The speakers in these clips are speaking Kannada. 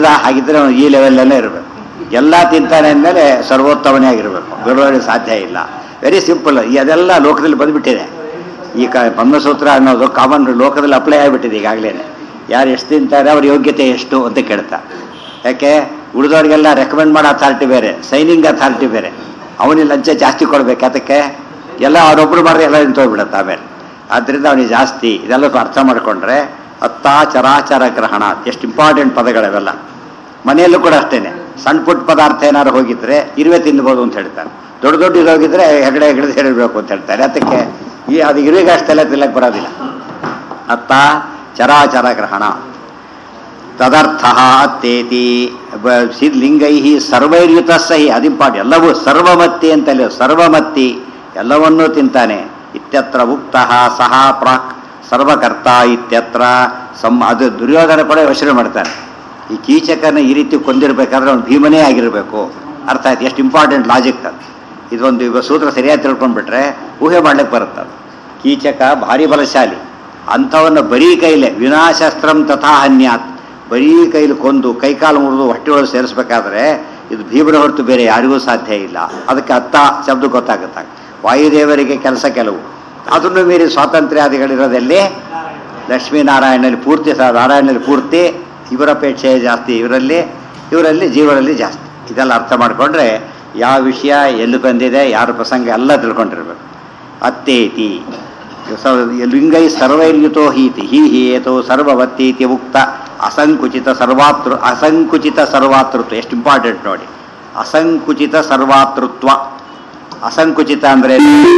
ಹಾಗಿದ್ರೆ ಅವನು ಈ ಲೆವೆಲ್ಲೇ ಇರಬೇಕು. ಎಲ್ಲ ತಿಂತಾನೆ ಅಂದಮೇಲೆ ಸರ್ವೋತ್ತಮನೇ ಆಗಿರಬೇಕು, ಬಿಡುವಳಿಗೆ ಸಾಧ್ಯ ಇಲ್ಲ. Very simple. ಅದೆಲ್ಲ ಲೋಕದಲ್ಲಿ ಬಂದುಬಿಟ್ಟಿದೆ. ಈ ಬ್ರಹ್ಮಸೂತ್ರ ಅನ್ನೋದು ಕಾಮನ್ ಲೋಕದಲ್ಲಿ ಅಪ್ಲೈ ಆಗಿಬಿಟ್ಟಿದೆ ಈಗಾಗಲೇ. ಯಾರು ಎಷ್ಟು ತಿಂತಾರೆ ಅವ್ರ ಯೋಗ್ಯತೆ ಎಷ್ಟು ಅಂತ ಕೇಳ್ತಾ. ಯಾಕೆ ಉಳಿದವ್ರಿಗೆಲ್ಲ ರೆಕಮೆಂಡ್ ಮಾಡೋ ಅಥಾರಿಟಿ ಬೇರೆ, ಸೈನಿಂಗ್ ಅಥಾರಿಟಿ ಬೇರೆ. ಅವನಿಗೆ ಲಂಚ ಜಾಸ್ತಿ ಕೊಡ್ಬೇಕು. ಅದಕ್ಕೆ ಎಲ್ಲ ಅವರೊಬ್ಬರು ಮಾಡಿದ್ರೆ ಎಲ್ಲ ನಿಂತೋಗ್ಬಿಡುತ್ತೆ ಆಮೇಲೆ. ಆದ್ದರಿಂದ ಅವನಿಗೆ ಜಾಸ್ತಿ. ಇದೆಲ್ಲ ಅರ್ಥ ಮಾಡಿಕೊಂಡ್ರೆ ಅತ್ತ ಚರಾಚರ ಗ್ರಹಣ ಎಷ್ಟು ಇಂಪಾರ್ಟೆಂಟ್ ಪದಗಳವೆಲ್ಲ. ಮನೆಯಲ್ಲೂ ಕೂಡ ಅಷ್ಟೇ. ಸಣ್ಣ ಪುಟ್ಟ ಪದಾರ್ಥ ಏನಾದ್ರು ಹೋಗಿದ್ರೆ ಇರುವೆ ತಿನ್ಬೋದು ಅಂತ ಹೇಳ್ತಾರೆ. ದೊಡ್ಡ ದೊಡ್ಡ ಇರೋಗಿದ್ರೆ ಹೆಗಡೆ ಹಿಡಿದು ಹೇಳಿರ್ಬೇಕು ಅಂತ ಹೇಳ್ತಾರೆ. ಅದಕ್ಕೆ ಅದು ಇರುವೆಗೆ ಅಷ್ಟೆಲ್ಲ ತಿನ್ನಕ್ಕೆ ಬರೋದಿಲ್ಲ. ಅತ್ತ ಚರಾಚರ ಗ್ರಹಣ ತದರ್ಥ ಅತ್ತೇತಿ ಲಿಂಗೈ ಸರ್ವೈರ್ಯುತ ಸಹಿ. ಅದು ಇಂಪಾರ್ಟೆಂಟ್. ಎಲ್ಲವೂ ಸರ್ವಮತ್ತಿ ಅಂತಲೇ, ಸರ್ವಮತ್ತಿ ಎಲ್ಲವನ್ನೂ ತಿಂತಾನೆ. ಇತ್ಯತ್ರ ಉಕ್ತ ಸಹ ಪ್ರಾಕ್ ಸರ್ವಕರ್ತ ಇತ್ಯತ್ರ ಅದು ದುರ್ಯೋಧನ ಕೂಡ ಯೋಚನೆ ಮಾಡ್ತಾನೆ. ಈ ಕೀಚಕನ ಈ ರೀತಿ ಕೊಂದಿರ್ಬೇಕಾದ್ರೆ ಅವನು ಭೀಮನೇ ಆಗಿರಬೇಕು. ಅರ್ಥ ಆಯ್ತು? ಎಷ್ಟು ಇಂಪಾರ್ಟೆಂಟ್ ಲಾಜಿಕ್ ಅದು. ಇದೊಂದು ಈಗ ಸೂತ್ರ ಸರಿಯಾಗಿ ತಿಳ್ಕೊಂಡ್ಬಿಟ್ರೆ ಊಹೆ ಮಾಡ್ಲಿಕ್ಕೆ ಬರುತ್ತೆ. ಕೀಚಕ ಭಾರಿ ಬಲಶಾಲಿ. ಅಂಥವನ್ನು ಬರೀ ಕೈಲೇ ವಿನಾಶಸ್ತ್ರಂ ತಥಾ ಹನ್ಯಾತ್, ಬರೀ ಕೈಲಿ ಕೊಂದು ಕೈಕಾಲು ಮುರಿದು ಹೊಟ್ಟೆಯೊಳಗೆ ಸೇರಿಸ್ಬೇಕಾದ್ರೆ ಇದು ಭೀಮನ ಹೊರತು ಬೇರೆ ಯಾರಿಗೂ ಸಾಧ್ಯ ಇಲ್ಲ. ಅದಕ್ಕೆ ಅತ್ತ ಶಬ್ದ ಗೊತ್ತಾಗುತ್ತೆ. ವಾಯುದೇವರಿಗೆ ಕೆಲಸ ಕೆಲವು, ಅದನ್ನು ಮೀರಿ ಸ್ವಾತಂತ್ರ್ಯಾದಿಗಳಿರೋದಲ್ಲಿ ಲಕ್ಷ್ಮೀನಾರಾಯಣನಲ್ಲಿ ಪೂರ್ತಿ, ನಾರಾಯಣನಲ್ಲಿ ಪೂರ್ತಿ, ಇವರ ಅಪೇಕ್ಷೆ ಜಾಸ್ತಿ ಇವರಲ್ಲಿ ಜೀವರಲ್ಲಿ ಜಾಸ್ತಿ. ಇದೆಲ್ಲ ಅರ್ಥ ಮಾಡಿಕೊಂಡ್ರೆ ಯಾವ ವಿಷಯ ಎಲ್ಲಿ ಬಂದಿದೆ, ಯಾರ ಪ್ರಸಂಗ ಎಲ್ಲ ತಿಳ್ಕೊಂಡಿರ್ಬೇಕು. ಅತ್ತೇತಿ ಲಿಂಗೈ ಸರ್ವೈರ್ಯುತೋ ಹೀತಿ ಹಿ ಹೇತೋ ಸರ್ವವತ್ತೀತಿ ಉಕ್ತ ಅಸಂಕುಚಿತ ಸರ್ವಾತೃತ್ವ. ಎಷ್ಟು ಇಂಪಾರ್ಟೆಂಟ್ ನೋಡಿ. ಅಸಂಕುಚಿತ ಸರ್ವಾತೃತ್ವ. ಅಸಂಕುಚಿತ ಅಂದರೆ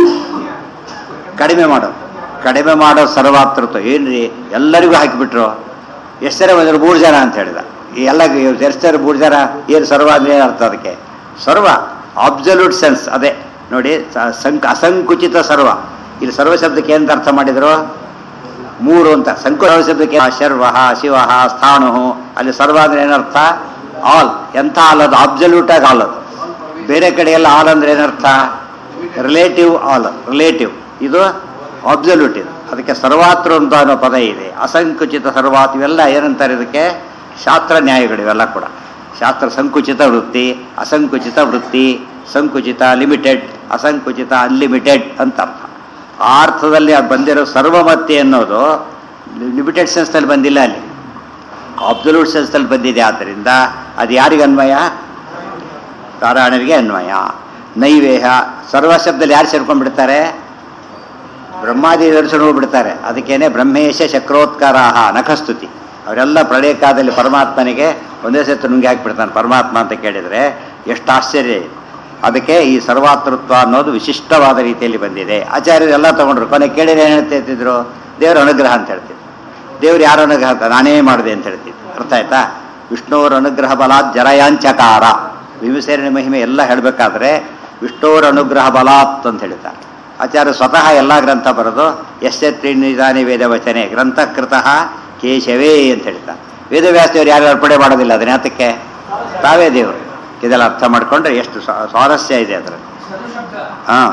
ಕಡಿಮೆ ಮಾಡೋ ಸರ್ವಾತೃತ್ವ. ಏನ್ರಿ ಎಲ್ಲರಿಗೂ ಹಾಕಿಬಿಟ್ರು. ಎಷ್ಟು ಜನ ಬಂದರು? 3 ಜನ ಅಂತ ಹೇಳಿದ. ಎಲ್ಲ ಎಷ್ಟು 3 ಜನ ಏನು ಸರ್ವ ಅಂದ್ರೆ ಅರ್ಥ? ಅದಕ್ಕೆ ಸರ್ವ ಅಬ್ಸಲ್ಯೂಟ್ ಸೆನ್ಸ್ ಅದೇ ನೋಡಿ. ಅಸಂಕುಚಿತ ಸರ್ವ. ಇಲ್ಲಿ ಸರ್ವ ಶಬ್ದಕ್ಕೆ ಏನಂತ ಅರ್ಥ ಮಾಡಿದ್ರು? 3 ಅಂತ. ಸರ್ವ ಶಬ್ದಕ್ಕೆ ಶರ್ವ ಶಿವ ಸ್ಥಾಣು. ಅಲ್ಲಿ ಸರ್ವ ಅಂದ್ರೆ ಏನರ್ಥ? ಆಲ್. ಎಂಥ ಆಲ್? ಅದು ಅಬ್ಸಲ್ಯೂಟ್ ಆಗಿ ಆಲ್. ಅದು ಬೇರೆ ಕಡೆ ಎಲ್ಲ ಆಲ್ ಅಂದ್ರೆ ಏನರ್ಥ? Relative all, relative. ಇದು ಅಬ್ಸಲ್ಯೂಟ್. ಇದು ಅದಕ್ಕೆ ಸರ್ವಾತೃ ಅಂತ ಅನ್ನೋ ಪದ ಇದೆ. ಅಸಂಕುಚಿತ ಸರ್ವಾತ್ ಇವೆಲ್ಲ ಏನಂತಾರೆ? ಇದಕ್ಕೆ ಶಾಸ್ತ್ರ ನ್ಯಾಯಗಳು ಇವೆಲ್ಲ ಕೂಡ. ಶಾಸ್ತ್ರ ಸಂಕುಚಿತ ವೃತ್ತಿ, ಅಸಂಕುಚಿತ ವೃತ್ತಿ, ಸಂಕುಚಿತ ಲಿಮಿಟೆಡ್, ಅಸಂಕುಚಿತ ಅನ್ಲಿಮಿಟೆಡ್ ಅಂತ ಅರ್ಥ. ಆ ಅರ್ಥದಲ್ಲಿ ಅದು ಬಂದಿರೋ ಸರ್ವಮತ್ತಿ ಅನ್ನೋದು ಲಿಮಿಟೆಡ್ ಸೆನ್ಸ್ನಲ್ಲಿ ಬಂದಿಲ್ಲ, ಅಲ್ಲಿ ಅಬ್ಸಲ್ಯೂಟ್ ಸೆನ್ಸ್ನಲ್ಲಿ ಬಂದಿದೆ. ಆದ್ದರಿಂದ ಅದು ಯಾರಿಗೆ ಅನ್ವಯ? ನಾರಾಯಣರಿಗೆ ಅನ್ವಯ. ನೈವೇಹ ಸರ್ವ ಶಬ್ದದಲ್ಲಿ ಯಾರು ಸೇರ್ಕೊಂಡ್ಬಿಡ್ತಾರೆ? ಬ್ರಹ್ಮಾದಿ ದರ್ಶನ ಬಿಡ್ತಾರೆ. ಅದಕ್ಕೇನೆ ಬ್ರಹ್ಮೇಶ ಚಕ್ರೋತ್ಕರಾಹ ನಖಸ್ತುತಿ. ಅವರೆಲ್ಲ ಪ್ರಳಯ ಕಾಲದಲ್ಲಿ ಪರಮಾತ್ಮನಿಗೆ ಒಂದೇ ಸತ್ತು ನುಂಗಿ ಹಾಕಿಬಿಡ್ತಾನೆ ಪರಮಾತ್ಮ ಅಂತ ಕೇಳಿದರೆ ಎಷ್ಟು ಆಶ್ಚರ್ಯ ಇದೆ. ಅದಕ್ಕೆ ಈ ಸರ್ವಾತೃತ್ವ ಅನ್ನೋದು ವಿಶಿಷ್ಟವಾದ ರೀತಿಯಲ್ಲಿ ಬಂದಿದೆ. ಆಚಾರ್ಯರು ಎಲ್ಲ ತಗೊಂಡ್ರು. ಕೊನೆ ಕೇಳಿದ್ರೆ ಏನು ಹೇಳ್ತಿದ್ರು? ದೇವರ ಅನುಗ್ರಹ ಅಂತ ಹೇಳ್ತಿದ್ರು. ದೇವ್ರು ಯಾರ ಅನುಗ್ರಹ ಅಂತ? ನಾನೇ ಮಾಡಿದೆ ಅಂತ ಹೇಳ್ತಿದ್ರು. ಅರ್ಥ ಆಯ್ತಾ? ವಿಷ್ಣುವರ ಅನುಗ್ರಹ ಬಲಾತ್ ಜರಯಾಂಚಕಾರ. ಭೀಮಸೇನ ಮಹಿಮೆ ಎಲ್ಲ ಹೇಳಬೇಕಾದ್ರೆ ವಿಷ್ಣುವರ ಅನುಗ್ರಹ ಬಲಾತ್ ಅಂತ ಹೇಳ್ತಾರೆ. ಆಚಾರ್ಯ ಸ್ವತಃ ಎಲ್ಲ ಗ್ರಂಥ ಬರೋದು ಯಶ್ಚತ್ರಿನಿಧಾನಿ ವೇದವಚನೆ ಗ್ರಂಥಕೃತಃ ಕೇಶವೇ ಅಂತ ಹೇಳ್ತಾರೆ. ವೇದವ್ಯಾಸದೇವರು ಯಾರು ಅರ್ಪಣೆ ಮಾಡೋದಿಲ್ಲ ಅದನ್ನ. ಯಾತಕ್ಕೆ? ತಾವೇ ದೇವರು. ಇದೆಲ್ಲ ಅರ್ಥ ಮಾಡಿಕೊಂಡ್ರೆ ಎಷ್ಟು ಸ್ವಾರಸ್ಯ ಇದೆ ಅದರಲ್ಲಿ. ಹಾಂ,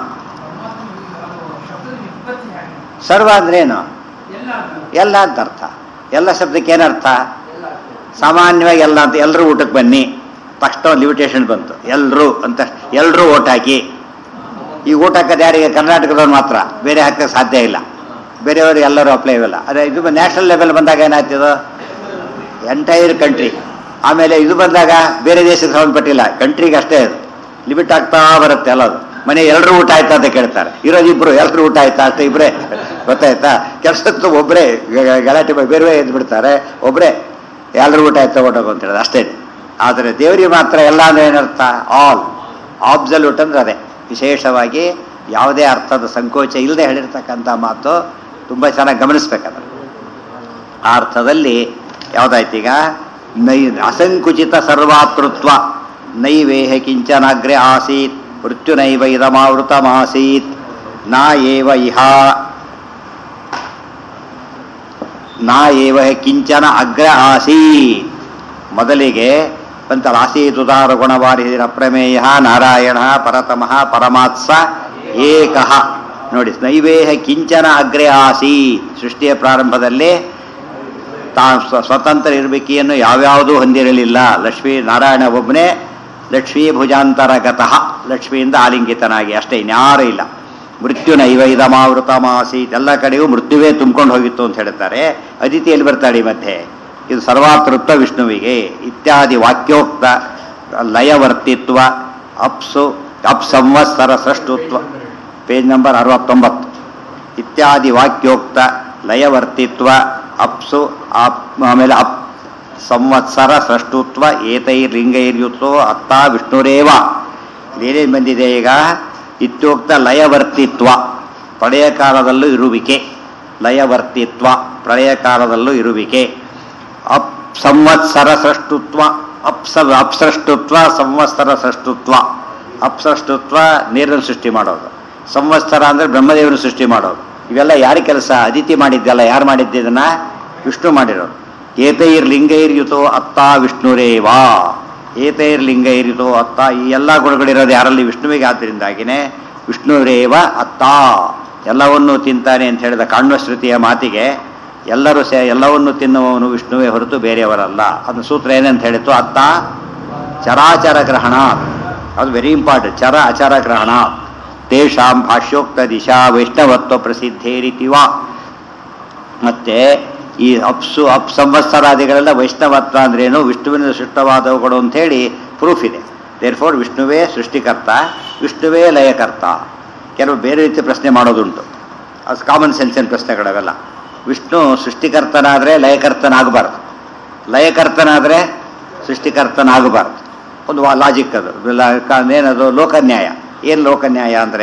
ಸರ್ವ ಅಂದ್ರೇನು? ಎಲ್ಲ ಅಂತ ಅರ್ಥ. ಎಲ್ಲ ಶಬ್ದಕ್ಕೆ ಏನರ್ಥ? ಸಾಮಾನ್ಯವಾಗಿ ಎಲ್ಲ ಅಂತ. ಎಲ್ಲರೂ ಊಟಕ್ಕೆ ಬನ್ನಿ, ಫಸ್ಟ್ ಲಿಮಿಟೇಷನ್ ಬಂತು. ಎಲ್ಲರೂ ಅಂತ, ಎಲ್ಲರೂ ಓಟ್ ಹಾಕಿ. ಈ ಊಟ ಹಾಕೋದು ಯಾರಿಗೆ? ಕರ್ನಾಟಕದವ್ರು ಮಾತ್ರ, ಬೇರೆ ಹಾಕೋಕ್ಕೆ ಸಾಧ್ಯ ಇಲ್ಲ. ಬೇರೆಯವರು ಎಲ್ಲರೂ ಅಪ್ಲೈ ಇಲ್ಲ. ಅದೇ ಇದು ನ್ಯಾಷನಲ್ ಲೆವೆಲ್ ಬಂದಾಗ ಏನಾಗ್ತದೋ ಎಂಟೈರ್ ಕಂಟ್ರಿ. ಆಮೇಲೆ ಇದು ಬಂದಾಗ ಬೇರೆ ದೇಶಕ್ಕೆ ಸಂಬಂಧಪಟ್ಟಿಲ್ಲ, ಕಂಟ್ರಿಗೆ ಅಷ್ಟೇ ಅದು ಲಿಮಿಟ್ ಆಗ್ತಾ ಬರುತ್ತೆ. ಎಲ್ಲದು ಮನೆ ಎಲ್ಲರೂ ಊಟ ಆಯ್ತಾ ಅಂತ ಕೇಳ್ತಾರೆ. ಇರೋದಿಬ್ರು, ಎಲ್ಲರೂ ಊಟ ಆಯ್ತಾ ಅಷ್ಟೇ, ಇಬ್ಬರೇ. ಗೊತ್ತಾಯ್ತಾ? ಕೆಲಸದ್ದು ಒಬ್ಬರೇ ಗಲಾಟೆ ಬೇರೆ ಎದ್ದು ಬಿಡ್ತಾರೆ, ಒಬ್ಬರೇ ಎಲ್ಲರೂ ಊಟ ಆಯ್ತಾ ಓಟೋಗು ಅಂತ ಹೇಳೋದು ಅಷ್ಟೇ. ಆದರೆ ದೇವರಿಗೆ ಮಾತ್ರ ಎಲ್ಲ ಅಂದ್ರೆ ಏನರ್ಥ? ಆಲ್. ಆಬ್ಸಲ್ಯೂಟ್ ಅಂದ್ರೆ ಅದೇ. ವಿಶೇಷವಾಗಿ ಯಾವುದೇ ಅರ್ಥದ ಸಂಕೋಚ ಇಲ್ಲದೆ ಹೇಳಿರ್ತಕ್ಕಂಥ ಮಾತು ತುಂಬ ಚೆನ್ನಾಗಿ ಗಮನಿಸ್ಬೇಕಾದ್ರೆ. ಆ ಅರ್ಥದಲ್ಲಿ ಯಾವುದಾಯ್ತೀಗ? ಅಸಂಕುಚಿತ ಸರ್ವಾತೃತ್ವ. ನೈವೇಹ ಕಿಂಚನಾಗ್ರೆ ಆಸೀತ್ ಮೃತ್ಯುನೈವ ಇದಮಾವೃತಮಾಸೀತ್ ನಾ ಏವ ಕಿಂಚನ ಅಗ್ರ ಆಸೀತ್. ಮೊದಲಿಗೆ ಬಂತಲ್ಲ ಆಸೀತ್ ಉದಾರ ಗುಣವಾರಿಹಿರ ಪ್ರಮೇಯ ನಾರಾಯಣ ಪರತಮಃ ಪರಮಾತ್ಸ ಏಕಃ. ನೋಡಿ, ನೈವೇಹ ಕಿಂಚನ ಅಗ್ರೆ ಆಸೀತ್. ಸೃಷ್ಟಿಯ ಪ್ರಾರಂಭದಲ್ಲಿ ಸ್ವತಂತ್ರ ಇರುವಿಕೆಯನ್ನು ಯಾವ್ಯಾವುದೂ ಹೊಂದಿರಲಿಲ್ಲ. ಲಕ್ಷ್ಮೀ ನಾರಾಯಣ ಒಬ್ಬನೇ ಲಕ್ಷ್ಮೀ ಭುಜಾಂತರಗತಃ, ಲಕ್ಷ್ಮಿಯಿಂದ ಆಲಿಂಗಿತನಾಗಿ ಅಷ್ಟೇ, ಇನ್ಯಾರೂ ಇಲ್ಲ. ಮೃತ್ಯುನೈವೈದಮಾವೃತಮಾಸೀತ್, ಎಲ್ಲ ಕಡೆಯೂ ಮೃತ್ಯುವೇ ತುಂಬಿಕೊಂಡು ಹೋಗಿತ್ತು ಅಂತ ಹೇಳ್ತಾರೆ. ಅದಿತಿಯಲ್ಲಿ ಬರ್ತಾಳೆ ಈ ಮಧ್ಯೆ. ಇದು ಸರ್ವಾತೃತ್ವ ವಿಷ್ಣುವಿಗೆ. ಇತ್ಯಾದಿ ವಾಕ್ಯೋಕ್ತ ಲಯವರ್ತಿತ್ವ ಅಪ್ಸಂವತ್ಸರ ಸೃಷ್ಟುತ್ವ, ಪೇಜ್ ನಂಬರ್ 69. ಇತ್ಯಾದಿ ವಾಕ್ಯೋಕ್ತ ಲಯವರ್ತಿತ್ವ ಆಮೇಲೆ ಸಂವತ್ಸರ ಸೃಷ್ಟುತ್ವ ಏತೈರ್ಲಿಂಗೈರ್ಯುತೋ ಅತ್ತ ವಿಷ್ಣುರೇವ. ಏನೇನು ಬಂದಿದೆ ಈಗ? ಇತ್ಯೋಕ್ತ ಲಯವರ್ತಿತ್ವ, ಪ್ರಳಯ ಕಾಲದಲ್ಲೂ ಇರುವಿಕೆ. ಲಯವರ್ತಿತ್ವ, ಪ್ರಳಯ ಕಾಲದಲ್ಲೂ ಇರುವಿಕೆ. ಸಂವತ್ಸರ ಸೃಷ್ಟುತ್ವ, ಅಪ್ಸೃಷ್ಟುತ್ವ, ಸಂವತ್ಸರ ಸೃಷ್ಟುತ್ವ. ಅಪ್ಸೃಷ್ಟುತ್ವ ನೀರನ್ನು ಸೃಷ್ಟಿ ಮಾಡೋದು, ಸಂವತ್ಸರ ಅಂದರೆ ಬ್ರಹ್ಮದೇವನ ಸೃಷ್ಟಿ ಮಾಡೋದು. ಇವೆಲ್ಲ ಯಾರ ಕೆಲಸ? ಅದಿತಿ ಮಾಡಿದ್ದಲ್ಲ. ಯಾರು ಮಾಡಿದ್ದೆ ಇದನ್ನ? ವಿಷ್ಣು ಮಾಡಿರೋದು. ಏತೈರ್ಲಿಂಗೈರ್ಯುತೋ ಅತ್ತ ವಿಷ್ಣುರೇವಾ. ಏತೈರ್ಲಿಂಗೈರ್ಯುತೋ ಅತ್ತ, ಈ ಎಲ್ಲ ಗುಣಗಳಿರೋದು ಯಾರಲ್ಲಿ? ವಿಷ್ಣುವಿಗೆ. ಆದ್ದರಿಂದಾಗಿನೇ ವಿಷ್ಣುರೇವ ಅತ್ತ, ಎಲ್ಲವನ್ನೂ ತಿಂತಾನೆ ಅಂತ ಹೇಳಿದ ಕಾಣ್ವಶ್ರುತಿಯ ಮಾತಿಗೆ ಎಲ್ಲರೂ ಎಲ್ಲವನ್ನೂ ತಿನ್ನುವವನು ವಿಷ್ಣುವೇ ಹೊರತು ಬೇರೆಯವರಲ್ಲ. ಅದನ್ನ ಸೂತ್ರ ಏನಂತ ಹೇಳಿತು? ಅತ್ತ ಚರಾಚರ ಗ್ರಹಣ, ಅದು ವೆರಿ ಇಂಪಾರ್ಟೆಂಟ್. ಚರ ಅಚರ ಗ್ರಹಣ ತೇಷಾಂ ಭಾಷ್ಯೋಕ್ತ ದಿಶಾ ವೈಷ್ಣವತ್ವ ಪ್ರಸಿದ್ಧೇರಿತಿವ. ಮತ್ತೆ ಈ ಸಂವತ್ಸರಾದಿಗಳೆಲ್ಲ ವೈಷ್ಣವತ್ವ ಅಂದ್ರೇನು? ವಿಷ್ಣುವಿನ ಸೃಷ್ಟವಾದವುಗಳು ಅಂಥೇಳಿ ಪ್ರೂಫ್ ಇದೆ. ದೇರ್ಫೋರ್ ವಿಷ್ಣುವೇ ಸೃಷ್ಟಿಕರ್ತ, ವಿಷ್ಣುವೇ ಲಯಕರ್ತ. ಕೆಲವು ಬೇರೆ ರೀತಿ ಪ್ರಶ್ನೆ ಮಾಡೋದುಂಟು, ಅದು ಕಾಮನ್ ಸೆನ್ಸಿನ ಪ್ರಶ್ನೆಗಳವೆಲ್ಲ. ವಿಷ್ಣು ಸೃಷ್ಟಿಕರ್ತನಾದರೆ ಲಯಕರ್ತನಾಗಬಾರ್ದು, ಲಯಕರ್ತನಾದರೆ ಸೃಷ್ಟಿಕರ್ತನಾಗಬಾರ್ದು. ಒಂದು ಲಾಜಿಕ್ ಅದು. ಏನದು? ಲೋಕನ್ಯಾಯ. ಏನು ಲೋಕನ್ಯಾಯ ಅಂದರೆ,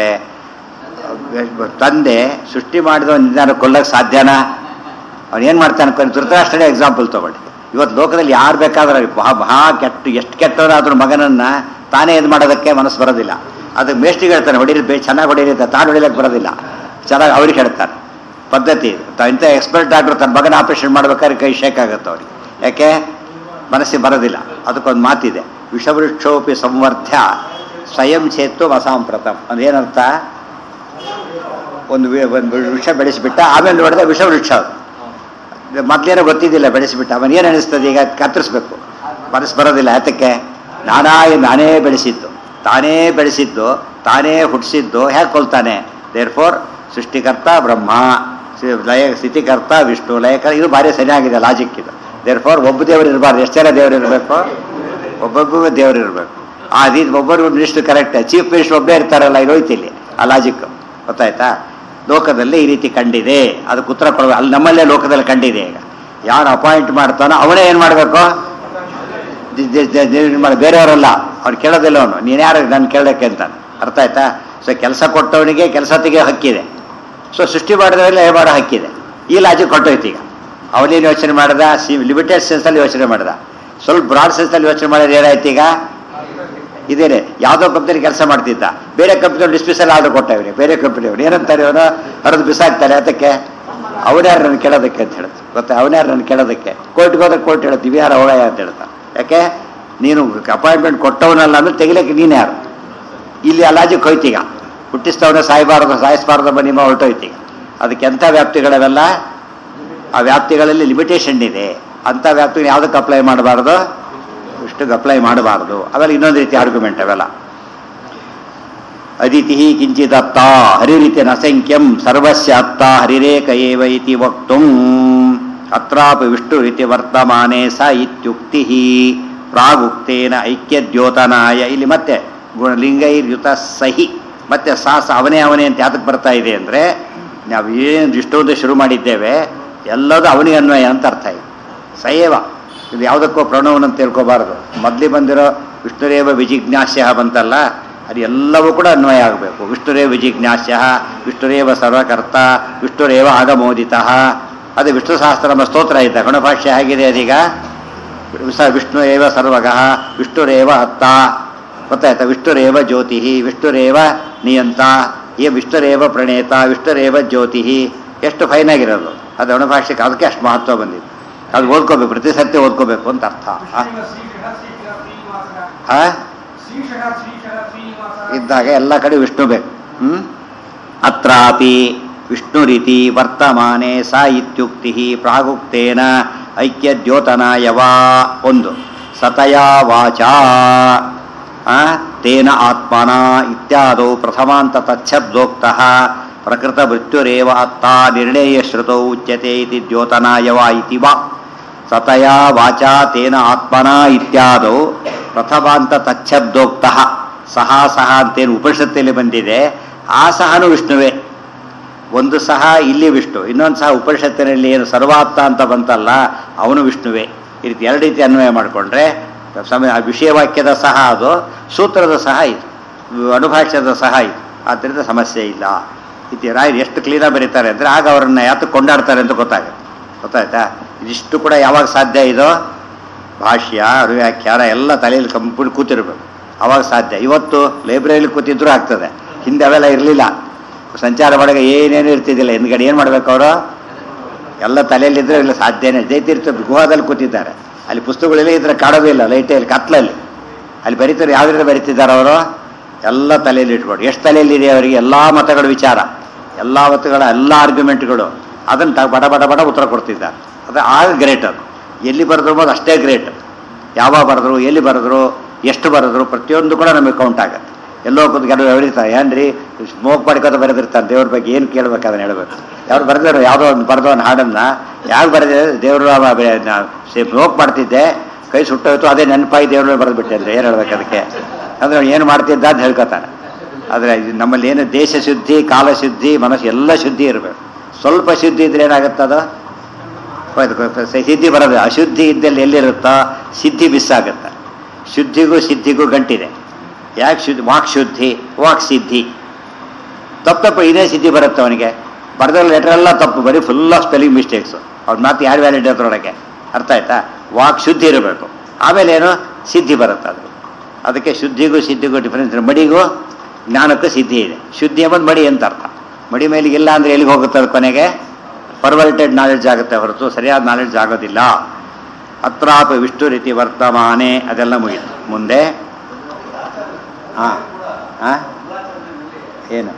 ತಂದೆ ಸೃಷ್ಟಿ ಮಾಡಿದ ನಿಧಾನ ಕೊಲ್ಲಕ್ಕೆ ಸಾಧ್ಯನಾ? ಅವ್ನು ಏನು ಮಾಡ್ತಾನೆ? ಧೃತರಾಷ್ಟ್ರನೇ ಎಕ್ಸಾಂಪಲ್ ತೊಗೊಳ್ಳಿ. ಇವತ್ತು ಲೋಕದಲ್ಲಿ ಯಾರು ಬೇಕಾದ್ರೆ ಮಹಾ ಎಷ್ಟು ಕೆಟ್ಟವರಾದ್ರೂ ಮಗನನ್ನು ತಾನೇ ಇದು ಮಾಡೋದಕ್ಕೆ ಮನಸ್ಸು ಬರೋದಿಲ್ಲ. ಅದಕ್ಕೆ ಮೇಷ್ಟಿಗೆ ಹೇಳ್ತಾನೆ, ಹೊಡೀರಿ ಚೆನ್ನಾಗಿ ಹೊಡೀರಿ ಅಂತ. ತಾನು ಹೊಡಿಲಿಕ್ಕೆ ಬರೋದಿಲ್ಲ, ಚೆನ್ನಾಗಿ ಅವ್ರಿಗೆ ಹೇಳ್ತಾನೆ. ಪದ್ಧತಿ ಇಂಥ ಎಕ್ಸ್ಪರ್ಟ್ ಡಾಕ್ಟ್ರು ತನ್ನ ಮಗನ ಆಪರೇಷನ್ ಮಾಡ್ಬೇಕಾದ್ರೆ ಕೈ ಶೇಕ್ ಆಗುತ್ತೆ ಅವ್ರಿಗೆ. ಯಾಕೆ? ಮನಸ್ಸಿಗೆ ಬರೋದಿಲ್ಲ. ಅದಕ್ಕೊಂದು ಮಾತಿದೆ, ವಿಷವೃಕ್ಷೋಪಿ ಸಂವರ್ಧ್ಯ ಸ್ವಯಂ ಚೇತ್ತು ಅಸಾಂಪ್ರತಂ. ಅದೇನರ್ಥ? ಒಂದು ವೃಕ್ಷ ಬೆಳೆಸಿಬಿಟ್ಟ, ಆಮೇಲೆ ನೋಡಿದ್ರೆ ವಿಷವೃಕ್ಷ. ಮೊದಲೇನೋ ಗೊತ್ತಿದ್ದಿಲ್ಲ, ಬೆಳೆಸಿಬಿಟ್ಟ. ಅವನು ಏನು ಅನಿಸ್ತದೆ? ಈಗ ಕತ್ತರಿಸ್ಬೇಕು, ಮನಸ್ಸು ಬರೋದಿಲ್ಲ. ಯಾತಕ್ಕೆ? ನಾನೇ ಬೆಳೆಸಿದ್ದು, ತಾನೇ ಬೆಳೆಸಿದ್ದು, ತಾನೇ ಹುಟ್ಟಿಸಿದ್ದು, ಹೇಗೆ ಕೊಲ್ತಾನೆ? ದೇರ್ಫೋರ್ ಸೃಷ್ಟಿಕರ್ತ ಬ್ರಹ್ಮ, ಸ್ಥಿತಿಕರ್ತ ವಿಷ್ಣು, ಲಯಕರ್ತ. ಇದು ಭಾರಿ ಸರಿಯಾಗಿದೆ ಲಾಜಿಕ್ ಇದು. ದೇರ್ಫೋರ್ ಒಬ್ಬ ದೇವರು ಇರಬಾರ್ದು. ಎಷ್ಟು ಜನ ದೇವರು ಇರಬೇಕು? ಒಬ್ಬೊಬ್ಬ ದೇವರು ಇರಬೇಕು. ಆ ರೀತಿ ಒಬ್ಬರು ಮಿನಿಸ್ಟರ್ ಕರೆಕ್ಟ್, ಚೀಫ್ ಮಿನಿಸ್ಟರ್ ಒಬ್ಬೇ ಇರ್ತಾರಲ್ಲ, ಇದು ಹೋಯ್ತು ಇಲ್ಲಿ ಆ ಲಾಜಿಕ್. ಗೊತ್ತಾಯ್ತಾ? ಲೋಕದಲ್ಲಿ ಈ ರೀತಿ ಕಂಡಿದೆ, ಅದಕ್ಕೆ ಉತ್ತರ ಕೊಡಬೇಕು. ಅಲ್ಲಿ ನಮ್ಮಲ್ಲೇ ಲೋಕದಲ್ಲಿ ಕಂಡಿದೆ. ಈಗ ಯಾರು ಅಪಾಯಿಂಟ್ ಮಾಡ್ತಾನೋ ಅವನೇ ಏನು ಮಾಡಬೇಕು? ಬೇರೆಯವರಲ್ಲ, ಅವ್ನು ಕೇಳೋದಿಲ್ಲ. ಅವನು ನೀನು ಯಾರು ನಾನು ಕೇಳೋಕ್ಕೆ ಅಂತಾನೆ. ಅರ್ಥ ಆಯ್ತಾ? ಸೊ ಕೆಲಸ ಕೊಟ್ಟವನಿಗೆ ಕೆಲಸ ತೆಗೆಯೋ ಹಕ್ಕಿದೆ. ಸೊ ಸೃಷ್ಟಿ ಮಾಡಿದವರೆಲ್ಲ ಮಾಡೋ ಹಕ್ಕಿದೆ. ಈ ಲಾಜಿಕ್ ಕೊಟ್ಟೋಯ್ತು. ಈಗ ಅವನೇನು ಯೋಚನೆ ಮಾಡಿದ? ಲಿಮಿಟೆಡ್ ಸೆನ್ಸಲ್ಲಿ ಯೋಚನೆ ಮಾಡಿದ. ಸ್ವಲ್ಪ ಬ್ರಾಡ್ ಸೆನ್ಸಲ್ಲಿ ಯೋಚನೆ ಮಾಡಿದ್ರೆ ಏನಾಯ್ತು? ಈಗ ಇದೇನೆ, ಯಾವುದೋ ಕಂಪ್ನಿ ಕೆಲಸ ಮಾಡ್ತಿದ್ದ, ಬೇರೆ ಕಂಪ್ನಿಯವ್ರು ಡಿಸ್ಮಿಸಲ್ ಆರ್ಡರ್ ಕೊಟ್ಟವ್ರೆ. ಬೇರೆ ಕಂಪ್ನಿಯವ್ರು ಏನಂತಾರೆ? ಅವನು ಹರಿದು ಬಿಸಾಕ್ತಾರೆ. ಅದಕ್ಕೆ ಅವನ್ಯಾರು ನನ್ನ ಕೇಳೋದಕ್ಕೆ ಅಂತ ಹೇಳುತ್ತೆ. ಗೊತ್ತಾ? ಅವನ್ಯಾರು ನನ್ನ ಕೇಳೋದಕ್ಕೆ? ಕೋರ್ಟ್ಗೆ ಹೋದ್ರೆ ಕೋರ್ಟ್ ಹೇಳುತ್ತೆ ಇವ್ಯಾರು ಅವಳಯ ಅಂತ ಹೇಳ್ತಾರೆ. ಯಾಕೆ? ನೀನು ಅಪಾಯಿಂಟ್ಮೆಂಟ್ ಕೊಟ್ಟವನಲ್ಲ ಅಂದ್ರೆ ತೆಗಿಲಿಕ್ಕೆ ನೀನು ಯಾರು? ಇಲ್ಲಿ ಆ ಲಾಜಿಕ್ ಹೋಯ್ತೀಗ. ಹುಟ್ಟಿಸ್ತವನ ಸಾಯಿಸಬಾರ್ದು ನಿಮ್ಮ ಹೊರಟೋಯ್ತೀಗ. ಅದಕ್ಕೆ ಎಂಥ ವ್ಯಾಪ್ತಿಗಳವೆಲ್ಲ? ಆ ವ್ಯಾಪ್ತಿಗಳಲ್ಲಿ ಲಿಮಿಟೇಷನ್ ಇದೆ. ಅಂಥ ವ್ಯಾಪ್ತಿಗಳು ಯಾವುದಕ್ಕೆ ಅಪ್ಲೈ ಮಾಡಬಾರ್ದು? ಇಷ್ಟಿಗೆ ಅಪ್ಲೈ ಮಾಡಬಾರ್ದು. ಅವೆಲ್ಲ ಇನ್ನೊಂದು ರೀತಿ ಆರ್ಗ್ಯುಮೆಂಟ್. ಅವೆಲ್ಲ ಅದಿತಿ ಕಿಂಚಿದತ್ತ ಹರಿರೀತಿನ ಅಸಂಖ್ಯಂ ಸರ್ವಸ್ಯ ಅತ್ತ ಹರಿರೇಕ ಏವ ಇತಿ ವಕ್ತುಂ ಅತ್ರಾಪಿ ವಿಷ್ಣು ರೀತಿ ವರ್ತಮಾನೆ ಸ ಇತ್ಯುಕ್ತಿ ಪ್ರಾಗುಕ್ತೇನ ಐಕ್ಯದ್ಯೋತನಾಯ. ಇಲ್ಲಿ ಮತ್ತೆ ಗುಣಲಿಂಗೈರ್ಯುತ ಸಹಿ, ಮತ್ತೆ ಸಾಸ ಅವನೇ ಅಂತ ಯಾತಕ್ಕೆ ಬರ್ತಾ ಇದೆ ಅಂದರೆ, ನಾವು ಏನು ಇಷ್ಟೊಂದು ಶುರು ಮಾಡಿದ್ದೇವೆ ಎಲ್ಲದೂ ಅವನಿಗೆ ಅನ್ವಯ ಅಂತ ಅರ್ಥ. ಇದೆ ಸಯೇವ, ಇದು ಯಾವುದಕ್ಕೋ ಪ್ರಣವನಂತ ತಿಳ್ಕೋಬಾರದು. ಮೊದಲೇ ಬಂದಿರೋ ವಿಷ್ಣುರೇವ ವಿಜಿಜ್ಞಾಸ್ಯ ಬಂತಲ್ಲ, ಅದು ಎಲ್ಲವೂ ಕೂಡ ಅನ್ವಯ ಆಗಬೇಕು. ವಿಷ್ಣುರೇವ ವಿಜಿಜ್ಞಾಸ್ಯ, ವಿಷ್ಣುರೇವ ಸರ್ವಕರ್ತ, ವಿಷ್ಣುರೇವ ಆಗಮೋದಿತ. ಅದು ವಿಷ್ಣು ಸಹಸ್ರನಾಮ ಸ್ತೋತ್ರ ಇದ್ದ ಗುಣಭಾಷ್ಯ ಆಗಿದೆ. ಅದೀಗ ವಿಷ್ಣು ಏವ ಸರ್ವಗಃ, ವಿಷ್ಣುರೇವ ಅತ್ತ. ಗೊತ್ತಾಯ್ತಾ? ವಿಷ್ಣುರೇವ ಜ್ಯೋತಿ, ವಿಷ್ಣುರೇವ ನಿಯಂತ, ವಿಷ್ಣುರೇವ ಪ್ರಣೇತ, ವಿಷ್ಣುರೇವ ಜ್ಯೋತಿ. ಎಷ್ಟು ಫೈನ್ ಆಗಿರೋದು ಅದು ಗುಣಭಾಷ್ಯಕ್ಕೆ. ಅದಕ್ಕೆ ಅಷ್ಟು ಮಹತ್ವ ಬಂದಿದೆ. ಅದು ಓದ್ಕೋಬೇಕು, ಪ್ರತಿ ಸತ್ಯ ಓದ್ಕೋಬೇಕು ಅಂತ ಅರ್ಥ. ಇದ್ದಾಗ ಎಲ್ಲ ಕಡೆ ವಿಷ್ಣು ಬೇಕು. ಅತ್ರಾಪಿ ವಿಷ್ಣು ರೀತಿ ವರ್ತಮಾನೆ ಸ ಇತ್ಯುಕ್ತಿ ಪ್ರಾಗುಕ್ತೇನ ಐಕ್ಯ ದ್ಯೋತನಾಯವಾ ಒಂದು ಸತಯಾ ವಾಚಾ ತೇನ ಆತ್ಮನ ಇತ್ಯಾದೌ ಪ್ರಥಮಾಂತ ತಚ್ಛಬ್ದೋಕ್ತಃ ಪ್ರಕೃತ ಮೃತ್ಯುರೇವ ಅತ್ತಾ ನಿರ್ಣಯ ಶ್ರುತೌ ಉಚ್ಯತೆ ಇತಿ ದ್ಯೋತನಾಯವ ಇತಿ ವಾ ಸತಯಾ ವಾಚಾ ತೇನ ಆತ್ಮನ ಇತ್ಯಾದೌ ಪ್ರಥಮಾಂತ ತಚ್ಛಬ್ದೋಕ್ತಃ ಸಹ ಸಹ ಅಂತೇನು ಉಪನಿಷತ್ತಲ್ಲಿ ಬಂದಿದೆ ಆ ಸಹನು ವಿಷ್ಣುವೇ. ಒಂದು ಸಹ ಇಲ್ಲಿ ವಿಷ್ಣು, ಇನ್ನೊಂದು ಸಹ ಉಪನಿಷತ್ತಿನಲ್ಲಿ ಏನು ಸರ್ವಾತ್ಮ ಅಂತ ಬಂತಲ್ಲ ಅವನು ವಿಷ್ಣುವೇ. ಈ ರೀತಿ ಎರಡು ರೀತಿ ಅನ್ವಯ ಮಾಡಿಕೊಂಡ್ರೆ ವಿಷಯವಾಕ್ಯದ ಸಹ ಅದು, ಸೂತ್ರದ ಸಹ ಇದು, ಅನುಭಾಷ್ಯದ ಸಹ ಇದು. ಆದ್ದರಿಂದ ಸಮಸ್ಯೆ ಇಲ್ಲ. ಇದು ರಾಯರು ಎಷ್ಟು ಕ್ಲೀನಾಗಿ ಬರೀತಾರೆ ಅಂದರೆ ಆಗ ಅವರನ್ನು ಯಾತಕ್ಕೆ ಕೊಂಡಾಡ್ತಾರೆ ಅಂತ ಗೊತ್ತಾಗುತ್ತೆ. ಗೊತ್ತಾಯ್ತಾ? ಇದಿಷ್ಟು ಕೂಡ ಯಾವಾಗ ಸಾಧ್ಯ ಇದೋ ಭಾಷ್ಯ ವ್ಯಾಖ್ಯಾನ ಎಲ್ಲ ತಲೆಯಲ್ಲಿ ಕಂಪ್ಲೀಟ್ ಕೂತಿರ್ಬೇಕು, ಅವಾಗ ಸಾಧ್ಯ. ಇವತ್ತು ಲೈಬ್ರರಿಯಲ್ಲಿ ಕೂತಿದ್ರೂ ಆಗ್ತದೆ, ಹಿಂದೆ ಅವೆಲ್ಲ ಇರಲಿಲ್ಲ. ಸಂಚಾರ ಮಾಡಾಗ ಏನೇನು ಇರ್ತಿದ್ದಿಲ್ಲ, ಹಿಂದ್ಗಡೆ ಏನು ಮಾಡ್ಬೇಕು ಅವರು ಎಲ್ಲ ತಲೆಯಲ್ಲಿದ್ದರೆ ಇಲ್ಲ ಸಾಧ್ಯನೇ. ಜೈತೀರ್ಥ ಗುಹಾದಲ್ಲಿ ಕೂತಿದ್ದಾರೆ, ಅಲ್ಲಿ ಪುಸ್ತಕಗಳಲ್ಲಿ ಇದ್ರೆ ಕಾಡೋದೇ ಇಲ್ಲ, ಲೈಟಲ್ಲಿ ಕತ್ಲಲ್ಲಿ ಅಲ್ಲಿ ಬರೀತಾರೆ. ಯಾವ್ದ್ರಿಂದ ಬರೀತಿದ್ದಾರೆ ಅವರು ಎಲ್ಲ ತಲೆಯಲ್ಲಿ ಇಟ್ಕೊಂಡು. ಎಷ್ಟು ತಲೆಯಲ್ಲಿದೆ ಅವರಿಗೆ ಎಲ್ಲ ಮತಗಳ ವಿಚಾರ, ಎಲ್ಲ ಮತಗಳ ಎಲ್ಲ ಆರ್ಗ್ಯುಮೆಂಟ್ಗಳು, ಅದನ್ನು ಬಡ ಬಡ ಬಡ ಉತ್ತರ ಕೊಡ್ತಿದ್ದಾರೆ. ಅದು ಆಗ ಗ್ರೇಟ್. ಅದು ಎಲ್ಲಿ ಬರೆದ್ರು ಅದು ಅಷ್ಟೇ ಗ್ರೇಟ್. ಯಾವಾಗ ಬರೆದ್ರು, ಎಲ್ಲಿ ಬರೆದ್ರು, ಎಷ್ಟು ಬರೆದ್ರು, ಪ್ರತಿಯೊಂದು ಕೂಡ ನಮಗೆ ಕೌಂಟ್ ಆಗುತ್ತೆ. ಎಲ್ಲೋ ಕೂತು ಕೆಲವು ಹೇಳಿರ್ತಾರೆ, ಏನ್ರಿ ಸ್ಮೋಕ್ ಮಾಡ್ಕೋತ ಬರೆದಿರ್ತಾರೆ, ದೇವ್ರ ಬಗ್ಗೆ ಏನು ಕೇಳ್ಬೇಕು ಅದನ್ನು ಹೇಳಬೇಕು. ಯಾರು ಬರೆದ್ರು ಯಾವುದೋ ಒಂದು ಬರೆದೋ ಒಂದು ಹಾಡನ್ನು ಯಾರು ಬರೆದಿದೆ, ದೇವರು ಸ್ಮೋಕ್ ಮಾಡ್ತಿದ್ದೆ ಕೈ ಸುಟ್ಟೋಯ್ತು, ಅದೇ ನೆನಪಾಗಿ ದೇವ್ರ ಬರೆದ್ಬಿಟ್ಟೆ ಅಂದರೆ ಏನು ಹೇಳ್ಬೇಕು ಅದಕ್ಕೆ? ಅಂದರೆ ಏನು ಮಾಡ್ತಿದ್ದ ಅಂತ ಹೇಳ್ಕೊತಾನೆ. ಆದರೆ ನಮ್ಮಲ್ಲಿ ಏನು ದೇಶ ಶುದ್ಧಿ, ಕಾಲ ಶುದ್ಧಿ, ಮನಸ್ಸು ಎಲ್ಲ ಶುದ್ಧಿ ಇರಬೇಕು. ಸ್ವಲ್ಪ ಶುದ್ಧಿ ಇದ್ರೆ ಏನಾಗುತ್ತದ ಸಿದ್ಧಿ ಬರೋದು. ಅಶುದ್ಧಿ ಇದ್ದಲ್ಲಿ ಎಲ್ಲಿರುತ್ತೋ ಸಿದ್ಧಿ ಮಿಸ್ ಆಗುತ್ತೆ. ಶುದ್ಧಿಗೂ ಸಿದ್ಧಿಗೂ ಗಂಟಿದೆ. ಯಾಕೆ ಶುದ್ಧಿ? ವಾಕ್ ಶುದ್ಧಿ, ವಾಕ್ ಸಿದ್ಧಿ. ತಪ್ಪು ಇದೇ ಸಿದ್ಧಿ ಬರುತ್ತೆ ಅವನಿಗೆ. ಬರೆದ ಲೆಟ್ರೆಲ್ಲ ತಪ್ಪು, ಬರೀ ಫುಲ್ ಆಫ್ ಸ್ಪೆಲ್ಲಿಂಗ್ ಮಿಸ್ಟೇಕ್ಸು. ಅವ್ರ ಮಾತು ಯಾರು ವ್ಯಾಲಿಡ್ ಅದರೊಳಗೆ, ಅರ್ಥ ಆಯ್ತಾ? ವಾಕ್ ಶುದ್ಧಿ ಇರಬೇಕು, ಆಮೇಲೆ ಏನು ಸಿದ್ಧಿ ಬರುತ್ತೆ. ಅದು ಅದಕ್ಕೆ ಶುದ್ಧಿಗೂ ಸಿದ್ಧಿಗೂ ಡಿಫರೆನ್ಸ್. ಮಡಿಗೂ ಜ್ಞಾನಕ್ಕೂ ಸಿದ್ಧಿ ಇದೆ. ಶುದ್ಧಿ ಎಂಬುದು ಮಡಿ ಅಂತ ಅರ್ಥ. ಮಡಿ ಮೇಲೆ ಇಲ್ಲ ಅಂದರೆ ಎಲ್ಲಿಗೆ ಹೋಗುತ್ತೆ ಅದು? ಕೊನೆಗೆ ಪರ್ವರ್ಟೆಡ್ ನಾಲೆಡ್ಜ್ ಆಗುತ್ತೆ ಹೊರತು ಸರಿಯಾದ ನಾಲೆಡ್ಜ್ ಆಗೋದಿಲ್ಲ. ಅತ್ರಾಪ ವಿಷ್ಣು ರೀತಿ ವರ್ತಮಾನೆ, ಅದೆಲ್ಲ ಮುಗಿತು. ಮುಂದೆ ಏನು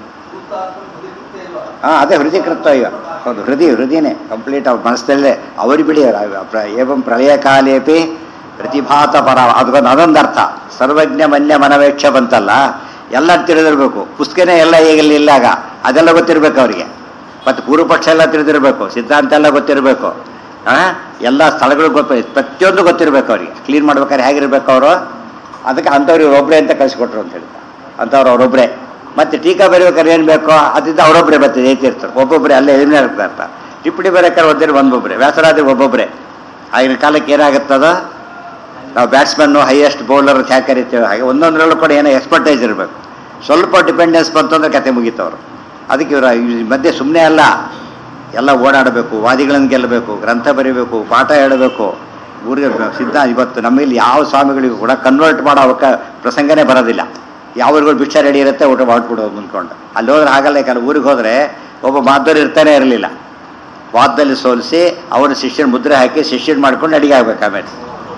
ಅದೇ ಹೃದಯ ಕೃತ್ವ. ಈಗ ಹೌದು, ಹೃದಯನೇ ಕಂಪ್ಲೀಟ್ ಅವ್ರ ಮನಸ್ಸಲ್ಲೇ ಅವರು ಬಿಡಿ. ಏವಂ ಪ್ರಳಯ ಕಾಲೇಪಿ ಪ್ರತಿಭಾತ ಪರ, ಅದೊಂದು ಅರ್ಥ. ಸರ್ವಜ್ಞ ಮನ್ಯ ಮನವೇಕ್ಷ ಬಂತಲ್ಲ, ಎಲ್ಲ ತಿಳಿದಿರಬೇಕು. ಪುಸ್ತಕನೇ ಎಲ್ಲ ಈಗಲಿಲ್ಲಾಗ ಅದೆಲ್ಲ ಗೊತ್ತಿರಬೇಕು ಅವರಿಗೆ. ಮತ್ತು ಪೂರ್ವಪಕ್ಷ ಎಲ್ಲ ತಿಳಿದಿರಬೇಕು, ಸಿದ್ಧಾಂತ ಎಲ್ಲ ಗೊತ್ತಿರಬೇಕು, ಎಲ್ಲ ಸ್ಥಳಗಳು ಗೊತ್ತಿರಬೇಕು, ಪ್ರತಿಯೊಂದು ಗೊತ್ತಿರಬೇಕು ಅವರಿಗೆ. ಕ್ಲೀನ್ ಮಾಡ್ಬೇಕಾದ್ರೆ ಹೇಗಿರ್ಬೇಕು ಅವರು? ಅದಕ್ಕೆ ಅಂಥವ್ರಿಗೆ ಒಬ್ಬರೇ ಅಂತ ಕಳಿಸ್ಕೊಟ್ರು ಅಂತ ಹೇಳ್ತಾರೆ. ಅಂಥವ್ರು ಅವರೊಬ್ಬರೇ. ಮತ್ತು ಟೀಕಾ ಬರೀಬೇಕಾದ್ರೆ ಏನು ಬೇಕೋ ಅದಿದ್ದು ಅವರೊಬ್ಬರೇ ಬರ್ತದೆ, ಏತಿರ್ತಾರೆ ಒಬ್ಬೊಬ್ಬರೇ. ಅಲ್ಲೇ ಎಲಿಮಿನೇಟ್ ಆಗ್ತಾ ಇರ್ತಾರೆ. ಟಿಪ್ಪಣಿ ಬರೋಕ್ಕಾದ್ರೆ ಒಂದೇ ಒಂದೊಬ್ಬರೇ, ವ್ಯಾಸರಾದ್ರೆ ಒಬ್ಬೊಬ್ಬರೇ. ಆಗಿನ ಕಾಲಕ್ಕೆ ಏನಾಗುತ್ತದ, ನಾವು ಬ್ಯಾಟ್ಸ್ಮನ್ನು ಹೈಯೆಸ್ಟ್ ಬೌಲರ್ ಅಂತ ಯಾಕೆ ಕರಿತೇವೆ, ಹಾಗೆ ಒಂದೊಂದರಲ್ಲೂ ಕೂಡ ಏನೋ ಎಕ್ಸ್ಪರ್ಟೈಸ್ ಇರಬೇಕು. ಸ್ವಲ್ಪ ಡಿಪೆಂಡೆನ್ಸ್ ಬಂತು ಅಂದರೆ ಕತೆ ಮುಗೀತವ್ರು. ಅದಕ್ಕೆ ಇವರು ಮಧ್ಯೆ ಸುಮ್ಮನೆ ಅಲ್ಲ, ಎಲ್ಲ ಓಡಾಡಬೇಕು, ವಾದಿಗಳನ್ನು ಗೆಲ್ಲಬೇಕು, ಗ್ರಂಥ ಬರೀಬೇಕು, ಪಾಠ ಹೇಳಬೇಕು, ಊರಿಗೆ ಸಿದ್ಧ. ಇವತ್ತು ನಮ್ಮಲ್ಲಿ ಯಾವ ಸ್ವಾಮಿಗಳಿಗೂ ಕೂಡ ಕನ್ವರ್ಟ್ ಮಾಡೋ ಪ್ರಸಂಗನೇ ಬರೋದಿಲ್ಲ. ಯಾವ್ರಿಗೂ ಭಿಕ್ಷ ರೆಡಿ ಇರುತ್ತೆ, ಊಟ ಮಾಡ್ಬಿಡೋದು ಮುಂದ್ಕೊಂಡು. ಅಲ್ಲಿ ಹೋದ್ರೆ ಹಾಗಲ್ಲ. ಯಾಕಂದ್ರೆ ಊರಿಗೆ ಹೋದರೆ ಒಬ್ಬ ಮಾದವರು ಇರ್ತಾನೆ ಇರಲಿಲ್ಲ. ವಾದದಲ್ಲಿ ಸೋಲಿಸಿ ಅವನು ಶಿಷ್ಯನ ಮುದ್ರೆ ಹಾಕಿ ಶಿಷ್ಯನ ಮಾಡ್ಕೊಂಡು ಅಡಿಗೆ ಆಗ್ಬೇಕು. ಆಮೇಲೆ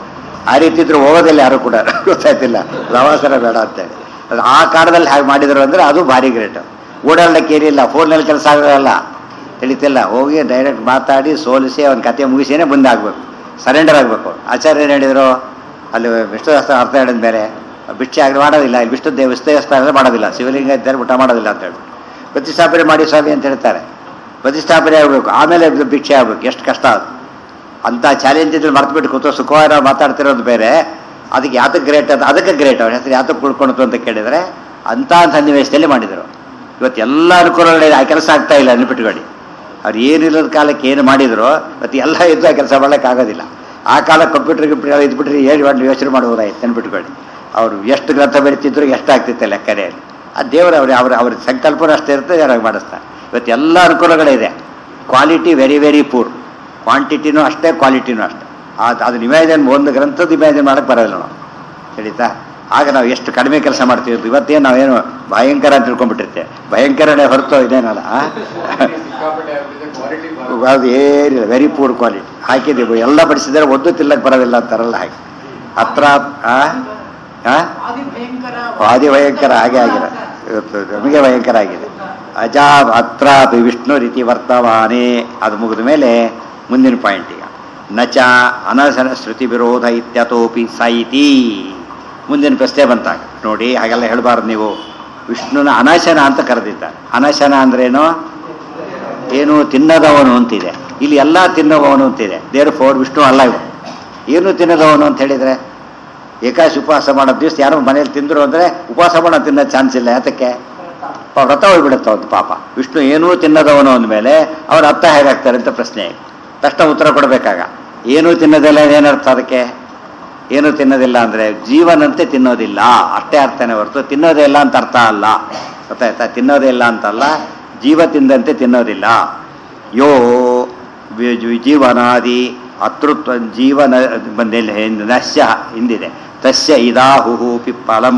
ಆ ರೀತಿ ಇದ್ರು ಹೋಗೋದಿಲ್ಲ ಯಾರು ಕೂಡ, ಗೊತ್ತಾಯ್ತಿಲ್ಲ, ಪ್ರವಾಸನ ಬೇಡ ಅಂತೇಳಿ. ಅದು ಆ ಕಾಲದಲ್ಲಿ ಹಾಗೆ ಮಾಡಿದ್ರು ಅಂದರೆ ಅದು ಭಾರಿ ಗ್ರೇಟ್. ಓಡಾಡಲಿಕ್ಕೆ ಏನಿಲ್ಲ, ಫೋನಲ್ಲಿ ಕೆಲಸ ಆಗೋಲ್ಲ, ತಿಳಿತಿಲ್ಲ. ಹೋಗಿ ಡೈರೆಕ್ಟ್ ಮಾತಾಡಿ ಸೋಲಿಸಿ ಅವನ ಕತೆ ಮುಗಿಸಿನೇ ಮುಂದೆ ಆಗಬೇಕು, ಸರೆಂಡರ್ ಆಗಬೇಕು. ಆಚಾರ್ಯ ಏನು ಹೇಳಿದರು ಅಲ್ಲಿ? ವಿಷ್ಣು ಶಾಸ್ತ್ರ ಅರ್ಥ ಹೇಳಿದ ಮೇಲೆ ಭಿಕ್ಷೆ ಆಗಲಿ ಮಾಡೋದಿಲ್ಲ, ಇಲ್ಲಿ ವಿಷ್ಣು ದೇವಸ್ಥಾನ ಮಾಡೋದಿಲ್ಲ, ಶಿವಲಿಂಗ ಇದ್ದಾರೆ ಊಟ ಮಾಡೋದಿಲ್ಲ ಅಂತ ಹೇಳ್ಬಿಟ್ಟು ಪ್ರತಿಷ್ಠಾಪನೆ ಮಾಡಿ ಸ್ವಾಮಿ ಅಂತ ಹೇಳ್ತಾರೆ. ಪ್ರತಿಷ್ಠಾಪನೆ ಆಗಬೇಕು, ಆಮೇಲೆ ಭಿಕ್ಷೆ ಆಗಬೇಕು. ಎಷ್ಟು ಕಷ್ಟ ಅದು. ಅಂಥ ಚಾಲೆಂಜ್ ಇದ್ರೆ ಮರ್ತು ಕೂತು ಸುಖವಾಗಿ ನಾವು ಮಾತಾಡ್ತಿರೋದು ಬೇರೆ. ಅದಕ್ಕೆ ಯಾತಕ್ಕೆ ಗ್ರೇಟ್ ಅದು? ಅದಕ್ಕೆ ಗ್ರೇಟ್. ಅವ್ರ ಹೆಸರು ಯಾತಕ್ಕೆ ಉಳ್ಕೊಳ್ತು ಅಂತ ಕೇಳಿದರೆ ಅಂಥ ಸನ್ನಿವೇಶದಲ್ಲಿ ಮಾಡಿದರು. ಇವತ್ತು ಎಲ್ಲ ಅನುಕೂಲಗಳಿದೆ, ಆ ಕೆಲಸ ಆಗ್ತಾ ಇಲ್ಲ. ನೆನಪಿಟ್ಕೊಳ್ಳಿ, ಅವ್ರು ಏನಿಲ್ಲದ ಕಾಲಕ್ಕೆ ಏನು ಮಾಡಿದ್ರು ಮತ್ತು ಎಲ್ಲ ಇದ್ದು ಆ ಕೆಲಸ ಮಾಡೋಕ್ಕಾಗೋದಿಲ್ಲ. ಆ ಕಾಲ ಕಂಪ್ಯೂಟರ್ ಇದ್ಬಿಟ್ರೆ ಏನು ಮಾಡಿ ಯೋಚನೆ ಮಾಡ್ಬೋದಾಯ್ತು. ನೆನಪಿಟ್ಕೊಳ್ಳಿ, ಅವರು ಎಷ್ಟು ಗ್ರಂಥ ಬೆಳೀತಿದ್ರು ಎಷ್ಟಾಗ್ತಿತ್ತು ಲೆಕ್ಕನೆಯಲ್ಲಿ. ಆ ದೇವರು ಅವ್ರ ಸಂಕಲ್ಪನೂ ಅಷ್ಟೇ ಇರ್ತದೆ, ಯಾರಾಗಿ ಮಾಡಿಸ್ತಾರೆ. ಇವತ್ತು ಎಲ್ಲ ಅನುಕೂಲಗಳಿದೆ. ಕ್ವಾಲಿಟಿ ವೆರಿ ವೆರಿ ಪೂರ್, ಕ್ವಾಂಟಿಟಿನೂ ಅಷ್ಟೇ, ಕ್ವಾಲಿಟಿನೂ ಅಷ್ಟೇ. ಅದನ್ನ ಇಮ್ಯಾಜಿನ್, ಒಂದು ಗ್ರಂಥದ ಇಮ್ಯಾಜಿನ್ ಮಾಡೋಕ್ಕೆ ಬರೋದಿಲ್ಲ ನಾವು, ತಿಳಿತಾ? ಆಗ ನಾವು ಎಷ್ಟು ಕಡಿಮೆ ಕೆಲಸ ಮಾಡ್ತೀವಿ. ಇವತ್ತೇನು ನಾವೇನು ಭಯಂಕರ ಅಂತ ತಿಳ್ಕೊಂಡ್ಬಿಟ್ಟಿರ್ತೇವೆ. ಭಯಂಕರನೇ ಹೊರತು ಇದೇನಲ್ಲ, ಅದು ಏನಿಲ್ಲ, ವೆರಿ ಪೂರ್ ಕ್ವಾಲಿಟಿ ಹಾಕಿದ್ದೀವಿ. ಎಲ್ಲ ಬಡಿಸಿದರೆ ಒಂದು ತಿಲ್ಲಕ್ಕೆ ಬರೋದಿಲ್ಲ ಅಂತಾರಲ್ಲ ಹಾಗೆ. ಹತ್ರ ಆದಿ ಭಯಂಕರ ಹಾಗೆ ಆಗಿದೆ, ನಮಗೆ ಭಯಂಕರ ಆಗಿದೆ. ಅಜಾ ಅತ್ರಾಪಿ ವಿಷ್ಣು ರೀತಿ ವರ್ತಮಾನೆ. ಅದು ಮುಗಿದ ಮೇಲೆ ಮುಂದಿನ ಪಾಯಿಂಟ್. ಈಗ ನಚ ಅನಶನ ಶ್ರುತಿ ವಿರೋಧ ಇತ್ಯತೋಪಿ ಸಾಯಿತಿ. ಮುಂದಿನ ಪ್ರಶ್ನೆ ಬಂತಾಗ ನೋಡಿ, ಹಾಗೆಲ್ಲ ಹೇಳಬಾರ್ದು ನೀವು. ವಿಷ್ಣುನ ಅನಶನ ಅಂತ ಕರೆದಿದ್ದಾರೆ. ಅನಶನ ಅಂದ್ರೇನು? ಏನು ತಿನ್ನದವನು ಅಂತಿದೆ. ಇಲ್ಲಿ ಎಲ್ಲ ತಿನ್ನುವವನು ಅಂತಿದೆ. ದೇರ್ ಫೋರ್ ವಿಷ್ಣು ಅಲ್ಲ ಇವು. ಏನು ತಿನ್ನದವನು ಅಂತ ಹೇಳಿದರೆ, ಏಕಾಶಿ ಉಪವಾಸ ಮಾಡೋ ದಿವಸ ಯಾರೋ ಮನೇಲಿ ತಿಂದರು ಅಂದರೆ ಉಪವಾಸ ಮಾಡೋ ತಿನ್ನೋ ಚಾನ್ಸ್ ಇಲ್ಲ. ಯಾತಕ್ಕೆ? ವ್ರತ ಹೋಗ್ಬಿಡುತ್ತೆ ಒಂದು ಪಾಪ. ವಿಷ್ಣು ಏನೂ ತಿನ್ನದವನು ಅಂದಮೇಲೆ ಅವ್ರ ಅರ್ಥ ಹೇಗಾಗ್ತಾರೆ ಅಂತ ಪ್ರಶ್ನೆ. ತಕ್ಷಣ ಉತ್ತರ ಕೊಡಬೇಕಾಗ ಏನೂ ತಿನ್ನೋದಿಲ್ಲ ಏನರ್ಥ ಅದಕ್ಕೆ? ಏನೂ ತಿನ್ನೋದಿಲ್ಲ ಅಂದರೆ ಜೀವನಂತೆ ತಿನ್ನೋದಿಲ್ಲ ಅಷ್ಟೇ ಅರ್ಥನೇ ಹೊರತು ತಿನ್ನೋದೇ ಇಲ್ಲ ಅಂತ ಅರ್ಥ ಅಲ್ಲ. ಗೊತ್ತಾಯ್ತಾ? ತಿನ್ನೋದೇ ಇಲ್ಲ ಅಂತಲ್ಲ, ಜೀವ ತಿಂದಂತೆ ತಿನ್ನೋದಿಲ್ಲ. ಯೋ ಜೀವನಾದಿ ಅತೃತ್ವ ಜೀವನ ಬಂದಿಲ್ಲ, ನಶ್ಯ ಹಿಂದಿದೆ. ತಸ್ಯ ಇದಾಹುಹು ಪಿಪ್ಪಲಂ.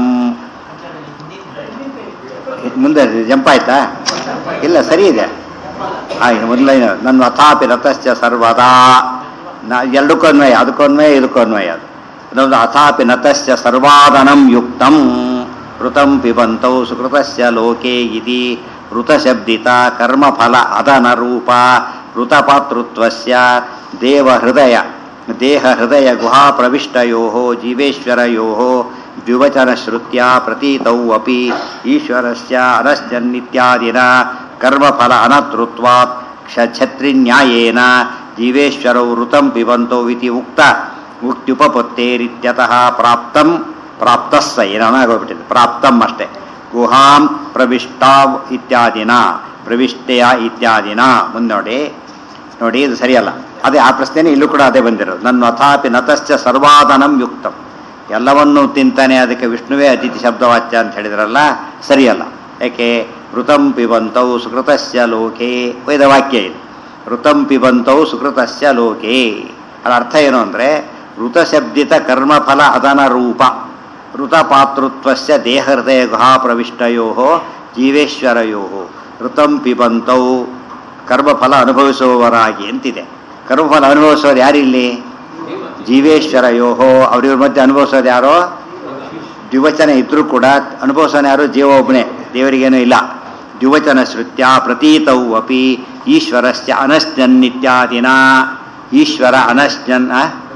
ಮುಂದೆ ಜಂಪ್ ಆಯ್ತಾ? ಇಲ್ಲ, ಸರಿ ಇದೆ. ಮೊದಲೈನ ನನ್ನ ಅಥಾಪಿ ರಥಶ್ಚ ಸರ್ವದಾ. ಎರಡಕ್ಕೂ ಅನ್ವಯ, ಅದಕ್ಕೂ ಅನ್ವಯ ಇದಕ್ಕೂ ಅನ್ವಯ. ಅದು ಇನ್ನೊಂದು ಅಥಾಪಿ ನತಶ್ಚ ಸರ್ವಾದನಂ ಯುಕ್ತಂ ಋತಂ ಪಿಬಂತೌ ಸುಕೃತಸ್ಯ ಲೋಕೆ ಇತಿ ಋತಶಬ್ದಿತ ಕರ್ಮಫಲ ಅದನರೂಪ ಋತಪಾತೃತ್ವಸ್ಯ ದೇವಹೃದಯ ದೇಹಹೃದಯ ಗುಹಾಪ್ರವಿಷ್ಟಯೋಃ ಜೀವೇಶ್ವರಯೋಃ ದ್ವಿವಚನಶ್ರುತ್ಯ ಪ್ರತೀತೌ ಅಪಿ ಈಶ್ವರಸ್ಯ ಅನಶ್ಚನ್ನಿತ್ಯಾದಿನ ಕರ್ಮಫಲ ಅನತೃತ್ವಾತ್ ಛತ್ರಿನ್ಯಾಯೇನ ಜೀವೇಶ್ವರೌ ಋತಂ ಪಿಬಂತೌ ಇತಿ ಉಕ್ತ ಉಕ್ತ್ಯುಪಪತ್ತೇರಿತ್ಯತಃ ಪ್ರಾಪ್ತಂ ಪ್ರಾಪ್ತಸ್ಸ ಏನಾಗೋಗ್ಬಿಟ್ಟಿದೆ, ಪ್ರಾಪ್ತಂ ಅಷ್ಟೇ. ಗುಹಾಂ ಪ್ರವಿಷ್ಟಾವ್ ಇತ್ಯಾದಿನ ಪ್ರವಿಷ್ಟೆಯ ಇತ್ಯಾದಿನ. ಮುಂದೆ ನೋಡಿ ಇದು ಸರಿಯಲ್ಲ. ಅದೇ ಆ ಪ್ರಶ್ನೆನೇ ಇಲ್ಲೂ ಕೂಡ ಅದೇ ಬಂದಿರೋದು. ನನ್ನ ಅಥಾಪಿ ನತಶ್ಚ ಸರ್ವಾದನಂ ಯುಕ್ತಂ, ಎಲ್ಲವನ್ನೂ ತಿಂತಾನೆ, ಅದಕ್ಕೆ ವಿಷ್ಣುವೇ ಅತಿಥಿ ಶಬ್ದವಾಚ್ಯ ಅಂತ ಹೇಳಿದ್ರಲ್ಲ, ಸರಿಯಲ್ಲ. ಯಾಕೆ? ಋತಂ ಪಿಬಂತೌ ಸುಕೃತಸ್ಯ ಲೋಕೆ ವೇದವಾಕ್ಯ ಇದು. ಋತಂ ಪಿಬಂತೌ ಸುಕೃತಸ್ಯ ಲೋಕೆ. ಅದರ ಅರ್ಥ ಏನು ಅಂದರೆ ಋತಶಬ್ದಿತ ಕರ್ಮಫಲ ಅದನ ರೂಪ ಋತಪಾತೃತ್ವಸ್ಯ ದೇಹಹೃದಯ ಗುಹಾ ಪ್ರವಿಷ್ಟಯೋಃ ಜೀವೇಶ್ವರಯೋಃ ಋತಂ ಪಿಬಂತೌ ಕರ್ಮಫಲ ಅನುಭವಿಸುವವರಾಗಿ ಅಂತಿದೆ. ಕರ್ಮಫಲ ಅನುಭವಿಸೋರು ಯಾರಿಲ್ಲಿ? ಜೀವೇಶ್ವರಯೋಹೋ. ಅವ್ರಿವ್ರ ಮಧ್ಯೆ ಅನುಭವಿಸೋದು ಯಾರೋ? ದ್ವಿವಚನ ಇದ್ರೂ ಕೂಡ ಅನುಭವಿಸೋನು ಯಾರು? ಜೀವ ಒಬ್ಬನೇ, ದೇವರಿಗೇನೂ ಇಲ್ಲ. ದ್ವಿವಚನ ಶ್ರುತ್ಯ ಪ್ರತೀತೌ ಅಪಿ ಈಶ್ವರಸ್ಯ ಅನಶ್ಜನ್ನಿತ್ಯಾದಿನ. ಈಶ್ವರ ಅನಶ್ಜನ್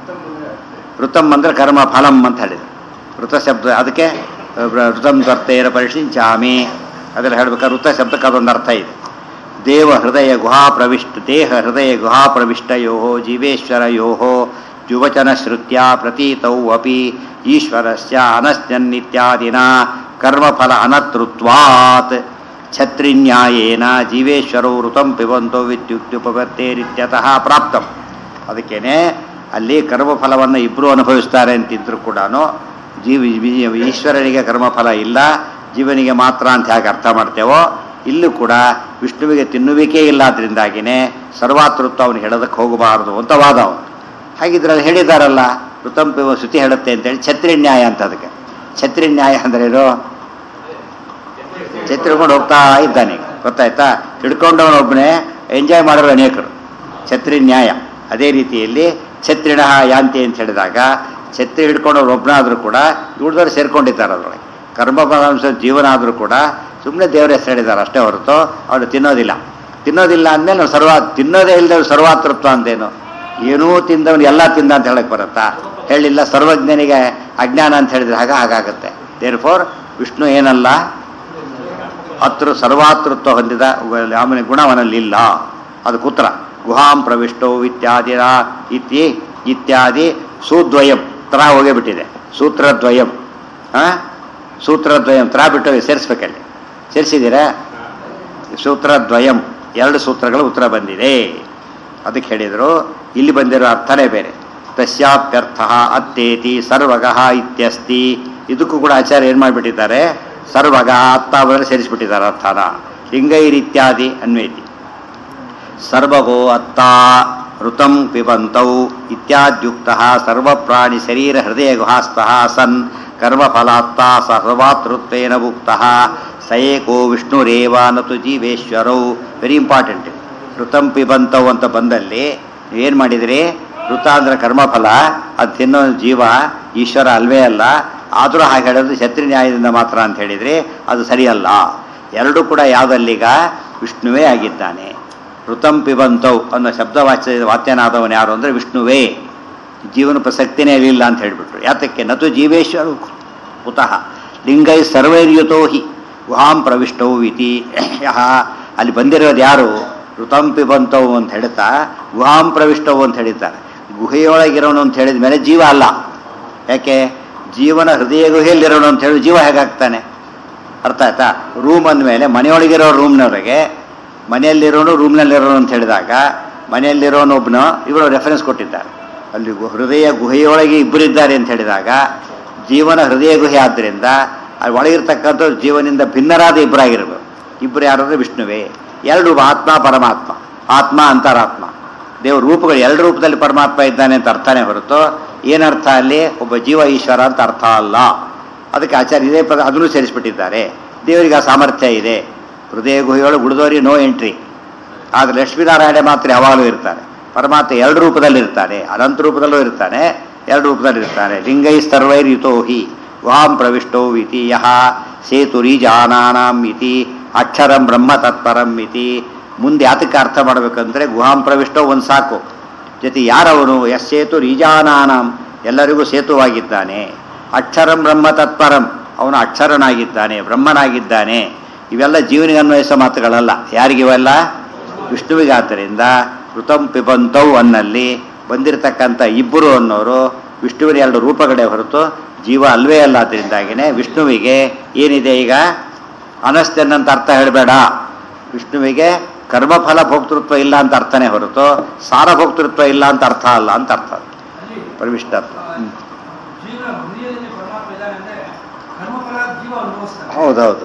ಋತಂ ಅಂದರೆ ಕರ್ಮ ಫಲಂ ಅಂತ ಹೇಳಿದ್ರು. ಋತ ಶಬ್ದ ಅದಕ್ಕೆ ಋತಂ ಕರ್ತೇರ ಪರಿಶಿಂಚಾಮಿ ಅದೆಲ್ಲ ಹೇಳ್ಬೇಕಾದ್ರೆ ಋತ ಶಬ್ದಕ್ಕೆ ಅದೊಂದು ಅರ್ಥ ಇದೆ. ದೇವ ಹೃದಯ ಗುಹಾ ಪ್ರವಿಷ್ಟ ದೇಹ ಹೃದಯ ಗುಹಾ ಪ್ರವಿಷ್ಟಯೋಃ ಜೀವೇಶ್ವರಯೋಃ ದ್ವಿವಚನ ಶ್ರುತ್ಯ ಪ್ರತೀತೌ ಅಪಿ ಈಶ್ವರಸ್ಯ ಅನಶ್ಜನ್ನಿತ್ಯಾದಿನ ಕರ್ಮಫಲ ಅನತೃತ್ವಾತ್ ಛತ್ರಿನ್ಯಾಯೇನ ಜೀವೇಶ್ವರೌ ಋತಂ ಪಿಬಂತೋ ವಿದ್ಯುಕ್ತ್ಯುಪತ್ತೇರಿತ್ಯತಃ ಪ್ರಾಪ್ತಂ. ಅದಕ್ಕೇನೆ ಅಲ್ಲಿ ಕರ್ಮಫಲವನ್ನು ಇಬ್ಬರು ಅನುಭವಿಸ್ತಾರೆ ಅಂತಿದ್ರು ಕೂಡ ಈಶ್ವರನಿಗೆ ಕರ್ಮಫಲ ಇಲ್ಲ, ಜೀವನಿಗೆ ಮಾತ್ರ ಅಂತ ಹೇಗೆ ಅರ್ಥ ಮಾಡ್ತೇವೋ, ಇಲ್ಲೂ ಕೂಡ ವಿಷ್ಣುವಿಗೆ ತಿನ್ನುವಿಕೆ ಇಲ್ಲ. ಅದರಿಂದಾಗಿಯೇ ಸರ್ವಾತೃತ್ವ ಅವನು ಹೇಳೋದಕ್ಕೆ ಹೋಗಬಾರದು ಅಂತ ವಾದ ಅವನು. ಹಾಗಿದ್ರಲ್ಲಿ ಹೇಳಿದಾರಲ್ಲ ಋತಂ ಪಿಬ ಶ್ರುತಿ ಹೇಳುತ್ತೆ ಅಂತೇಳಿ ಛತ್ರಿನ್ಯಾಯ ಅಂತ. ಅದಕ್ಕೆ ಛತ್ರಿನ್ಯಾಯ ಅಂದ್ರೇನು? ಛತ್ರಿ ಹಿಡ್ಕೊಂಡು ಹೋಗ್ತಾ ಇದ್ದಾನೆ, ಗೊತ್ತಾಯ್ತಾ? ಹಿಡ್ಕೊಂಡವನೊಬ್ಬನೇ ಎಂಜಾಯ್ ಮಾಡೋರು ಅನೇಕರು. ಛತ್ರಿನ್ಯಾಯ. ಅದೇ ರೀತಿಯಲ್ಲಿ ಛತ್ರಿಣ ಯಾಂತಿ ಅಂತ ಹೇಳಿದಾಗ ಛತ್ರಿ ಹಿಡ್ಕೊಂಡವ್ರು ಒಬ್ಬನಾದರೂ ಕೂಡ ಉಳಿದವರು ಸೇರ್ಕೊಂಡಿದ್ದಾರೆ ಅದರೊಳಗೆ. ಕರ್ಮಫಲಾಂಶ ಜೀವನ ಆದರೂ ಕೂಡ ಸುಮ್ಮನೆ ದೇವರ ಹೆಸರು ಹೇಳಿದ್ದಾರೆ ಅಷ್ಟೇ ಹೊರತು ಅವರು ತಿನ್ನೋದಿಲ್ಲ. ತಿನ್ನೋದಿಲ್ಲ ಅಂದಮೇಲೆ ನಾವು ತಿನ್ನೋದೇ ಇಲ್ಲದವ್ರು ಸರ್ವಾತೃತ್ವ ಅಂತೇನು? ಏನೂ ತಿಂದವನು ಎಲ್ಲ ತಿಂದ ಅಂತ ಹೇಳಕ್ಕೆ ಬರುತ್ತಾ? ಹೇಳಿಲ್ಲ. ಸರ್ವಜ್ಞನಿಗೆ ಅಜ್ಞಾನ ಅಂತ ಹೇಳಿದ್ರೆ ಹಾಗಾಗುತ್ತೆ. ದೇರ್ ಫೋರ್ ವಿಷ್ಣು ಏನಲ್ಲ, ಸರ್ವಾತೃತ್ವ ಹೊಂದಿದ ಅವನ ಗುಣವನಲ್ಲಿ ಇಲ್ಲ. ಅದಕ್ಕೆ ಉತ್ತರ ಗುಹಾಂ ಪ್ರವಿಷ್ಟೋ ಇತ್ಯಾದಿನ ಇತ್ಯಾದಿ ಸೂದ್ವಯಂ ತ್ರ ಹೋಗೇ ಬಿಟ್ಟಿದೆ. ಸೂತ್ರದ್ವಯಂ ಸೂತ್ರದ್ವಯಂ ತ್ರ ಬಿಟ್ಟು ಸೇರಿಸ್ಬೇಕಲ್ಲಿ. ಸೇರಿಸಿದ್ದೀರಾ? ಸೂತ್ರದ್ವಯಂ ಎರಡು ಸೂತ್ರಗಳು ಉತ್ತರ ಬಂದಿದೆ. ಅದಕ್ಕೆ ಹೇಳಿದರು ಇಲ್ಲಿ ಬಂದಿರೋ ಅರ್ಥನೇ ಬೇರೆ. ತಸ್ಯಾಪ್ಯರ್ಥ ಅತ್ತೇತಿ ಸರ್ವಗಃ ಇತ್ಯಸ್ತಿ. ಇದಕ್ಕೂ ಕೂಡ ಆಚಾರ್ಯ ಏನು ಮಾಡಿಬಿಟ್ಟಿದ್ದಾರೆ? ಸರ್ವಗಃ ಅತ್ತಾವರಲ್ಲಿ ಸೇರಿಸಿಬಿಟ್ಟಿದ್ದಾರೆ ಅರ್ಥನ. ಲಿಂಗೈರಿತ್ಯಾದಿ ಅನ್ವೇತಿ ಸರ್ವಗೋ ಅತ್ತ ಋತಂ ಪಿಬಂತೌ ಇತ್ಯಾದ್ಯುಕ್ತಃ ಸರ್ವಪ್ರಾಣಿ ಶರೀರ ಹೃದಯ ಗುಹಾಸ್ತಃ ಸನ್ ಕರ್ಮಫಲಾತ್ತ ಸರ್ವಾತೃತ್ವೇನ ಉಕ್ತಃ ಸ ಏಕೋ ವಿಷ್ಣುರೇವ ನತು ಜೀವೇಶ್ವರೌ. Very important. ಋತಂ ಪಿಬಂತೌ ಅಂತ ಬಂದಲ್ಲಿ ಏನು ಮಾಡಿದ್ರಿ? ಋತ ಅಂದರೆ ಕರ್ಮಫಲ, ಅದು ತಿನ್ನೋ ಜೀವ, ಈಶ್ವರ ಅಲ್ವೇ ಅಲ್ಲ. ಆದರೂ ಹಾಗೆ ಹೇಳೋದು ಛತ್ರಿ ನ್ಯಾಯದಿಂದ ಮಾತ್ರ ಅಂತ ಹೇಳಿದರೆ ಅದು ಸರಿಯಲ್ಲ. ಎರಡೂ ಕೂಡ ಯಾವುದಲ್ಲೀಗ ವಿಷ್ಣುವೇ ಆಗಿದ್ದಾನೆ. ಋತಂ ಪಿಬಂತೌ ಅನ್ನೋ ವಾಚ್ಯನಾದವನು ಯಾರು ಅಂದರೆ ವಿಷ್ಣುವೇ. ಜೀವನ ಪ್ರಸಕ್ತಿನೇ ಇರಲಿಲ್ಲ ಅಂತ ಹೇಳಿಬಿಟ್ರು. ಯಾತಕ್ಕೆ? ನತು ಜೀವೇಶ್ವರು ಕುತಃ ಲಿಂಗೈ ಸರ್ವೈರ್ಯುತೋ ಹಿ ಗುಹಾಂ ಪ್ರವಿಷ್ಟೌ ಇತಿ ಯಹ. ಅಲ್ಲಿ ಬಂದಿರೋದು ಯಾರು? ಋತಂ ಪಿಬಂತೌ ಅಂತ ಹೇಳ್ತಾ ಗುಹಾಂ ಪ್ರವಿಷ್ಟವು ಅಂತ ಹೇಳಿದ್ದಾರೆ. ಗುಹೆಯೊಳಗಿರೋನು ಅಂತ ಹೇಳಿದ ಮೇಲೆ ಜೀವ ಅಲ್ಲ. ಯಾಕೆ? ಜೀವನ ಹೃದಯ ಗುಹೆಯಲ್ಲಿರೋನು ಅಂತ ಹೇಳಿ ಜೀವ ಹೇಗಾಗ್ತಾನೆ? ಅರ್ಥ ಆಯ್ತಾ? ರೂಮ್ ಅಂದಮೇಲೆ ಮನೆಯೊಳಗಿರೋ ರೂಮ್ನವರೆಗೆ, ಮನೆಯಲ್ಲಿರೋನು ರೂಮ್ನಲ್ಲಿರೋನು ಅಂತ ಹೇಳಿದಾಗ ಮನೆಯಲ್ಲಿರೋನು ಒಬ್ಬನು ಇವರು ರೆಫರೆನ್ಸ್ ಕೊಟ್ಟಿದ್ದಾರೆ. ಅಲ್ಲಿ ಹೃದಯ ಗುಹೆಯೊಳಗೆ ಇಬ್ಬರಿದ್ದಾರೆ ಅಂತ ಹೇಳಿದಾಗ ಜೀವನ ಹೃದಯ ಗುಹೆ ಆದ್ದರಿಂದ ಅಲ್ಲಿ ಒಳಗಿರ್ತಕ್ಕಂಥ ಜೀವನಿಂದ ಭಿನ್ನರಾದ ಇಬ್ಬರಾಗಿರ್ಬೇಕು. ಇಬ್ಬರು ಯಾರಾದ್ರೆ ವಿಷ್ಣುವೇ. ಎರಡು ಆತ್ಮ ಪರಮಾತ್ಮ, ಆತ್ಮ ಅಂತರಾತ್ಮ. ದೇವ್ರ ರೂಪಗಳು ಎರಡು ರೂಪದಲ್ಲಿ ಪರಮಾತ್ಮ ಇದ್ದಾನೆ ಅಂತ ಅರ್ಥನೇ ಹೊರತು ಏನರ್ಥ ಅಲ್ಲಿ ಒಬ್ಬ ಜೀವ ಈಶ್ವರ ಅಂತ ಅರ್ಥ ಅಲ್ಲ. ಅದಕ್ಕೆ ಆಚಾರ್ಯ ಇದೇ ಪದ ಅದನ್ನು ಸೇರಿಸ್ಬಿಟ್ಟಿದ್ದಾರೆ. ದೇವರಿಗೆ ಆ ಸಾಮರ್ಥ್ಯ ಇದೆ. ಹೃದಯ ಗುಹೆಯೊಳಗೆ ಉಳಿದವರಿಗೆ ನೋ ಎಂಟ್ರಿ. ಆದರೆ ಲಕ್ಷ್ಮೀನಾರಾಯಣ ಮಾತ್ರ ಯಾವಾಗಲೂ ಇರ್ತಾರೆ. ಪರಮಾತ್ಮ ಎರಡು ರೂಪದಲ್ಲಿ ಇರ್ತಾನೆ, ಅನಂತ ರೂಪದಲ್ಲೂ ಇರ್ತಾನೆ, ಎರಡು ರೂಪದಲ್ಲಿ ಇರ್ತಾನೆ. ಲಿಂಗೈ ಸರ್ವೈರ್ಯುತೋ ಹಿ ಗುಹಾಂ ಪ್ರವಿಷ್ಟೋ ಇತಿ ಯಹ ಸೇತುರೀಜಾನಾನಾಂ ಇತಿ ಅಕ್ಷರಂ ಬ್ರಹ್ಮ ತತ್ಪರಂ ಇತಿ. ಮುಂದೆ ಯಾತಕ್ಕೆ ಅರ್ಥ ಮಾಡಬೇಕಂದ್ರೆ ಗುಹಾಂ ಪ್ರವಿಷ್ಟೋ ಒಂದು ಸಾಕು. ಜೊತೆ ಯಾರವನು? ಯಸ್ಸೇತು ರೀಜಾನಾನಾಂ, ಎಲ್ಲರಿಗೂ ಸೇತುವಾಗಿದ್ದಾನೆ. ಅಕ್ಷರಂ ಬ್ರಹ್ಮ ತತ್ಪರಂ, ಅವನು ಅಕ್ಷರನಾಗಿದ್ದಾನೆ, ಬ್ರಹ್ಮನಾಗಿದ್ದಾನೆ. ಇವೆಲ್ಲ ಜೀವನಿಗೆ ಅನ್ವಯಿಸೋ ಮಾತುಗಳಲ್ಲ. ಯಾರಿಗಿವೆಲ್ಲ? ವಿಷ್ಣುವಿಗಾದ್ದರಿಂದ ಋತಂ ಪಿಬಂತೌ ಅನ್ನಲ್ಲಿ ಬಂದಿರತಕ್ಕಂಥ ಇಬ್ಬರು ಅನ್ನೋರು ವಿಷ್ಣುವಿನ ಎರಡು ರೂಪಗಳೇ ಹೊರತು ಜೀವ ಅಲ್ವೇ ಅಲ್ಲ. ಅದರಿಂದಾಗಿನೇ ವಿಷ್ಣುವಿಗೆ ಏನಿದೆ ಈಗ ಅನಸ್ತನ್ನಂತ ಅರ್ಥ ಹೇಳಬೇಡ. ವಿಷ್ಣುವಿಗೆ ಕರ್ಮಫಲ ಭೋಕ್ತೃತ್ವ ಇಲ್ಲ ಅಂತ ಅರ್ಥನೇ ಹೊರತು ಸಾರ ಭೋಕ್ತೃತ್ವ ಇಲ್ಲ ಅಂತ ಅರ್ಥ ಅಲ್ಲ ಅಂತ ಅರ್ಥ. ಪರಮಿಷ್ಟ ಅರ್ಥ. ಹೌದೌದು.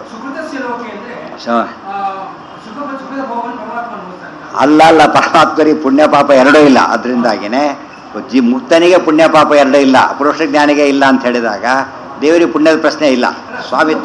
ಅಲ್ಲ ಅಲ್ಲ, ಪರಮಾತ್ಮರಿಗೆ ಪುಣ್ಯ ಪಾಪ ಎರಡೂ ಇಲ್ಲ. ಅದರಿಂದಾಗಿನೇ ಮುಕ್ತನಿಗೆ ಪುಣ್ಯ ಪಾಪ ಎರಡೂ ಇಲ್ಲ, ಪುರುಷ ಜ್ಞಾನಿಗೆ ಇಲ್ಲ ಅಂತ ಹೇಳಿದಾಗ ದೇವರಿಗೆ ಪುಣ್ಯದ ಪ್ರಶ್ನೆ ಇಲ್ಲ. ಸ್ವಾಮಿತ್ವ.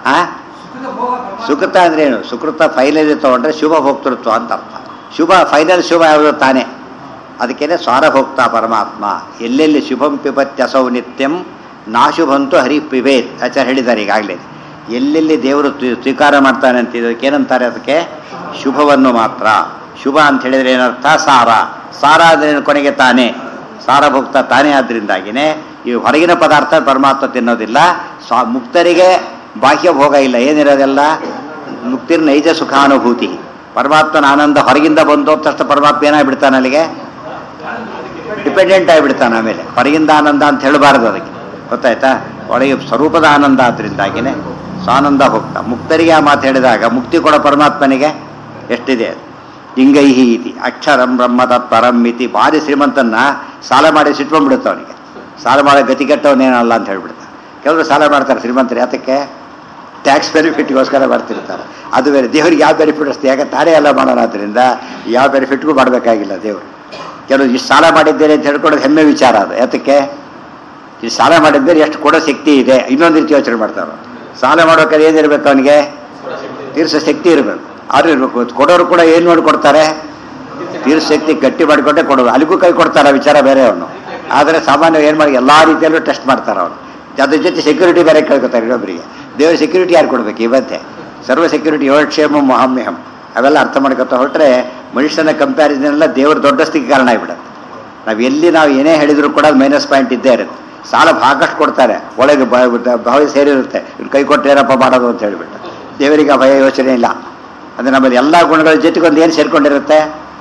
ಸುಕೃತ ಅಂದ್ರೆ ಏನು? ಸುಕೃತ ಫೈನಲಿ ತಗೊಂಡ್ರೆ ಶುಭ ಭೋಕ್ತೃತ್ವ ಅಂತ ಅರ್ಥ. ಶುಭ ಫೈನಲ್ ಶುಭ ಯಾವುದು? ತಾನೇ. ಅದಕ್ಕೇನೆ ಸ್ವಾರಭೋಕ್ತ ಪರಮಾತ್ಮ. ಎಲ್ಲೆಲ್ಲಿ ಶುಭಂ ಪಿಬತ್ಯಸೌ ನಿತ್ಯಂ ನಾಶುಭಂತು ಹರಿ ಪಿಬೇತ್ ಆಚಾರ್ಯ ಹೇಳಿದ್ದಾರೆ ಈಗಾಗಲೇ. ಎಲ್ಲೆಲ್ಲಿ ದೇವರು ಸ್ವೀಕಾರ ಮಾಡ್ತಾನೆ ಅಂತ ಇದಕ್ಕೆ ಏನಂತಾರೆ? ಅದಕ್ಕೆ ಶುಭವನ್ನು ಮಾತ್ರ. ಶುಭ ಅಂತ ಹೇಳಿದ್ರೆ ಏನರ್ಥ? ಸಾರ. ಸಾರ ಅಂದ್ರೆ ಕೊನೆಗೆ ತಾನೇ, ಸಾರಭೋಕ್ತ ತಾನೇ. ಆದ್ದರಿಂದಾಗಿನೇ ಈ ಹೊರಗಿನ ಪದಾರ್ಥ ಪರಮಾತ್ಮ ತಿನ್ನೋದಿಲ್ಲ. ಮುಕ್ತರಿಗೆ ಬಾಹ್ಯ ಭೋಗ ಇಲ್ಲ. ಏನಿರೋದೆಲ್ಲ ಮುಕ್ತಿರ್ ನೈಜ ಸುಖಾನುಭೂತಿ. ಪರಮಾತ್ಮನ ಆನಂದ ಹೊರಗಿಂದ ಬಂದು ತಕ್ಷಣ ಪರಮಾತ್ಮ ಏನಾಗ್ಬಿಡ್ತಾನೆ? ಅಲ್ಲಿಗೆ ಡಿಪೆಂಡೆಂಟ್ ಆಗಿಬಿಡ್ತಾನೆ. ಆಮೇಲೆ ಹೊರಗಿಂದ ಆನಂದ ಅಂತ ಹೇಳಬಾರ್ದು. ಅದಕ್ಕೆ ಗೊತ್ತಾಯ್ತಾ? ಒಳಗೆ ಸ್ವರೂಪದ ಆನಂದ. ಆದ್ದರಿಂದಾಗಿನೇ ಸ್ವಾನಂದ ಹೋಗ್ತಾ. ಮುಕ್ತರಿಗೆ ಆ ಮಾತು ಹೇಳಿದಾಗ ಮುಕ್ತಿ ಕೊಡೋ ಪರಮಾತ್ಮನಿಗೆ ಎಷ್ಟಿದೆ? ಲಿಂಗೈಹಿ ಇತಿ ಅಕ್ಷರಂ ಬ್ರಹ್ಮ ತತ್ಪರಂ ಇತಿ. ಭಾರಿ ಶ್ರೀಮಂತನ್ನ ಸಾಲ ಮಾಡಿ ಸಿಟ್ಕೊಂಡ್ಬಿಡುತ್ತೆ ಅವನಿಗೆ. ಸಾಲ ಮಾಡೋ ಗತಿ ಕೆಟ್ಟವನೇನಲ್ಲ ಅಂತ ಹೇಳ್ಬಿಡ್ತಾರೆ. ಕೆಲವರು ಸಾಲ ಮಾಡ್ತಾರೆ ಶ್ರೀಮಂತರು. ಯಾತಕ್ಕೆ? ಟ್ಯಾಕ್ಸ್ ಬೆನಿಫಿಟ್ಗೋಸ್ಕರ ಬರ್ತಿರ್ತಾರೆ. ಅದು ಬೇರೆ. ದೇವರಿಗೆ ಯಾವ ಬೆನಿಫಿಟ್ ಅಷ್ಟೇ, ಯಾಕೆ ತಾನೇ ಎಲ್ಲ ಮಾಡೋಣ. ಆದ್ದರಿಂದ ಯಾವ ಬೆನಿಫಿಟ್ಗೂ ಮಾಡಬೇಕಾಗಿಲ್ಲ ದೇವರು. ಕೆಲವರು ಇಷ್ಟು ಸಾಲ ಮಾಡಿದ್ದೇನೆ ಅಂತ ಹೇಳ್ಕೊಡೋದು ಹೆಮ್ಮೆ ವಿಚಾರ. ಅದು ಯಾತಕ್ಕೆ? ಇಷ್ಟು ಸಾಲ ಮಾಡಿದ್ದೇನೆ, ಎಷ್ಟು ಕೊಡೋ ಶಕ್ತಿ ಇದೆ. ಇನ್ನೊಂದು ರೀತಿ ಯೋಚನೆ ಮಾಡ್ತಾರೆ. ಸಾಲ ಮಾಡೋಕೆ ಏನಿರ್ಬೇಕು? ಅವನಿಗೆ ತೀರ್ಸೋ ಶಕ್ತಿ ಇರಬೇಕು. ಆದ್ರೂ ಇರಬೇಕು. ಕೊಡೋರು ಕೂಡ ಏನು ನೋಡಿ ಕೊಡ್ತಾರೆ? ತೀರ್ಸೋ ಶಕ್ತಿ ಗಟ್ಟಿ ಮಾಡಿಕೊಟ್ಟೆ ಕೊಡೋದು. ಅಲ್ಲಿಗೂ ಕೈ ಕೊಡ್ತಾರೆ, ವಿಚಾರ ಬೇರೆ ಅವನು. ಆದರೆ ಸಾಮಾನ್ಯ ಏನು ಮಾಡಿ ಎಲ್ಲ ರೀತಿಯಲ್ಲೂ ಟೆಸ್ಟ್ ಮಾಡ್ತಾರೆ ಅವನು. ಅದ್ರ ಜೊತೆ ಸೆಕ್ಯೂರಿಟಿ ಬೇರೆ ಕೇಳ್ಕೊತಾರೆ ಇನ್ನೊಬ್ಬರಿಗೆ. ದೇವರ ಸೆಕ್ಯೂರಿಟಿ ಯಾರು ಕೊಡಬೇಕು? ಇವತ್ತೇ ಸರ್ವ ಸೆಕ್ಯೂರಿಟಿ ಯೋಗಕ್ಷೇಮ ಮಹಾಮ್ಯಹಂ ಅವೆಲ್ಲ ಅರ್ಥ ಮಾಡ್ಕೊತಾ ಹೊರಟ್ರೆ ಮನುಷ್ಯನ ಕಂಪ್ಯಾರಿಸನ್ ಎಲ್ಲ ದೇವರ ದೊಡ್ಡಸ್ತಿಗೆ ಕಾರಣ ಆಗಿಬಿಡುತ್ತೆ. ನಾವು ಏನೇ ಹೇಳಿದ್ರು ಕೂಡ ಅದು ಮೈನಸ್ ಪಾಯಿಂಟ್ ಇದ್ದೇ ಇರುತ್ತೆ. ಸಾಲ ಭಾಗಷ್ಟು ಕೊಡ್ತಾರೆ, ಒಳಗೆ ಭಾವ ಸೇರಿರುತ್ತೆ. ಕೈ ಕೊಟ್ಟೇನಪ್ಪ ಮಾಡೋದು ಅಂತ ಹೇಳಿಬಿಟ್ಟು ದೇವರಿಗೆ ಆ ಭಯ ಯೋಚನೆ ಇಲ್ಲ. ಅಂದರೆ ನಮ್ಮಲ್ಲಿ ಎಲ್ಲ ಗುಣಗಳ ಜೊತೆಗೆ ಒಂದು ಏನು ಸೇರ್ಕೊಂಡಿರುತ್ತೆ?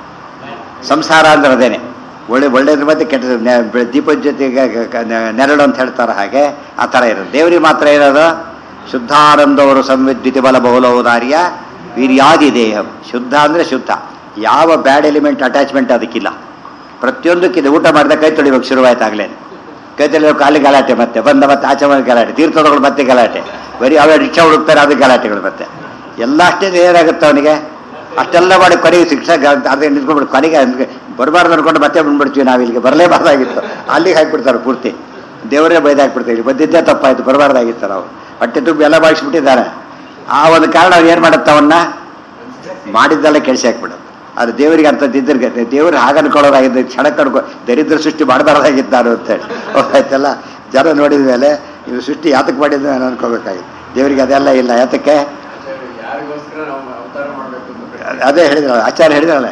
ಸಂಸಾರ ಅಂದ್ರೆ ಅದೇನೆ. ಒಳ್ಳೆಯದ್ರ ಮಧ್ಯೆ ಕೆಟ್ಟ ದೀಪದ ಜೊತೆಗೆ ನೆರಳು ಅಂತ ಹೇಳ್ತಾರೆ. ಹಾಗೆ ಆ ಥರ ಇರೋದು. ದೇವರಿಗೆ ಮಾತ್ರ ಇರೋದು ಶುದ್ಧಾನಂದವರು ಸಂವಿದ್ಯುತಿ ಬಲ ಬಹುಲೌದಾರ್ಯ ವೀರ್ಯಾದಿ ದೇಹ. ಶುದ್ಧ ಅಂದರೆ ಶುದ್ಧ. ಯಾವ ಬ್ಯಾಡ್ ಎಲಿಮೆಂಟ್ ಅಟ್ಯಾಚ್ಮೆಂಟ್ ಅದಕ್ಕಿಲ್ಲ. ಪ್ರತಿಯೊಂದಕ್ಕಿದೆ. ಊಟ ಮಾಡಿದ ಕೈ ತೊಳಿಬೇಕು ಶುರುವಾಯ್ತಾಗಲೇ. ಕೈ ತೊಳಿಬೇಕು, ಕಾಲಿಗೆ ಗಲಾಟೆ, ಮತ್ತೆ ಮತ್ತೆ ಆಚೆ ಮಾಡಿ ಗಲಾಟೆ, ತೀರ್ಥಗಳು ಮತ್ತೆ ಗಲಾಟೆ, ಬರೀ ಅವೇ ರಿಕ್ಷಾ ಹುಡುಕ್ತಾರೆ, ಅದು ಗಲಾಟೆಗಳು. ಮತ್ತೆ ಎಲ್ಲ ಅಷ್ಟೇ ಏನಾಗುತ್ತೆ ಅವನಿಗೆ. ಅಷ್ಟೆಲ್ಲ ಮಾಡಿ ಕೊನೆಗೆ ಶಿಕ್ಷೆ ಅದೇ ನಿಂತ್ಕೊಂಡ್ಬಿಟ್ಟು ಕೊನೆಗೆ ಬರಬಾರ್ದು ಅನ್ಕೊಂಡು ಮತ್ತೆ ಬಂದ್ಬಿಡ್ತೀವಿ. ನಾವು ಇಲ್ಲಿಗೆ ಬರಲೇಬಾರ್ದಾಗಿತ್ತು, ಅಲ್ಲಿಗೆ ಹಾಕ್ಬಿಡ್ತಾರೆ ಪೂರ್ತಿ. ದೇವರೇ ಬೈದಾಕ್ಬಿಡ್ತೀವಿ. ಇಲ್ಲಿ ಬಂದಿದ್ದೇ ತಪ್ಪಾಯ್ತು, ಬರಬಾರ್ದಾಗಿತ್ತು. ನಾವು ಹೊಟ್ಟೆ ತುಂಬ ಎಲ್ಲ ಬಾಗಿಸ್ಬಿಟ್ಟಿದ್ದಾರೆ. ಆ ಒಂದು ಕಾರಣ ಅವ್ರು ಏನು ಮಾಡುತ್ತೆ? ಅವನ್ನ ಮಾಡಿದ್ದೆಲ್ಲ ಕೆಡಿಸಿ ಹಾಕ್ಬಿಡೋದು. ಅದು ದೇವರಿಗೆ ಅಂಥದ್ದಿದ್ದರೆ ದೇವರು ಹಾಗೆ ಅನ್ಕೊಳ್ಳೋದಾಗಿದ್ದು ಕ್ಷಣ ಕಡ್ಕೊ ದರಿದ್ರ ಸೃಷ್ಟಿ ಮಾಡಬಾರ್ದಾಗಿದ್ದಾರು ಅಂತೇಳಿ ಆಯ್ತಲ್ಲ. ಜನ ನೋಡಿದ ಮೇಲೆ ಇದು ಸೃಷ್ಟಿ ಯಾತಕ್ಕೆ ಮಾಡಿದ್ದು ನಾನು ಅನ್ಕೋಬೇಕಾಗಿತ್ತು. ದೇವರಿಗೆ ಅದೆಲ್ಲ ಇಲ್ಲ. ಯಾತಕ್ಕೆ? ಅದೇ ಹೇಳಿದ್ರಲ್ಲ ಆಚಾರ್ಯ ಹೇಳಿದ್ರಲ್ಲ,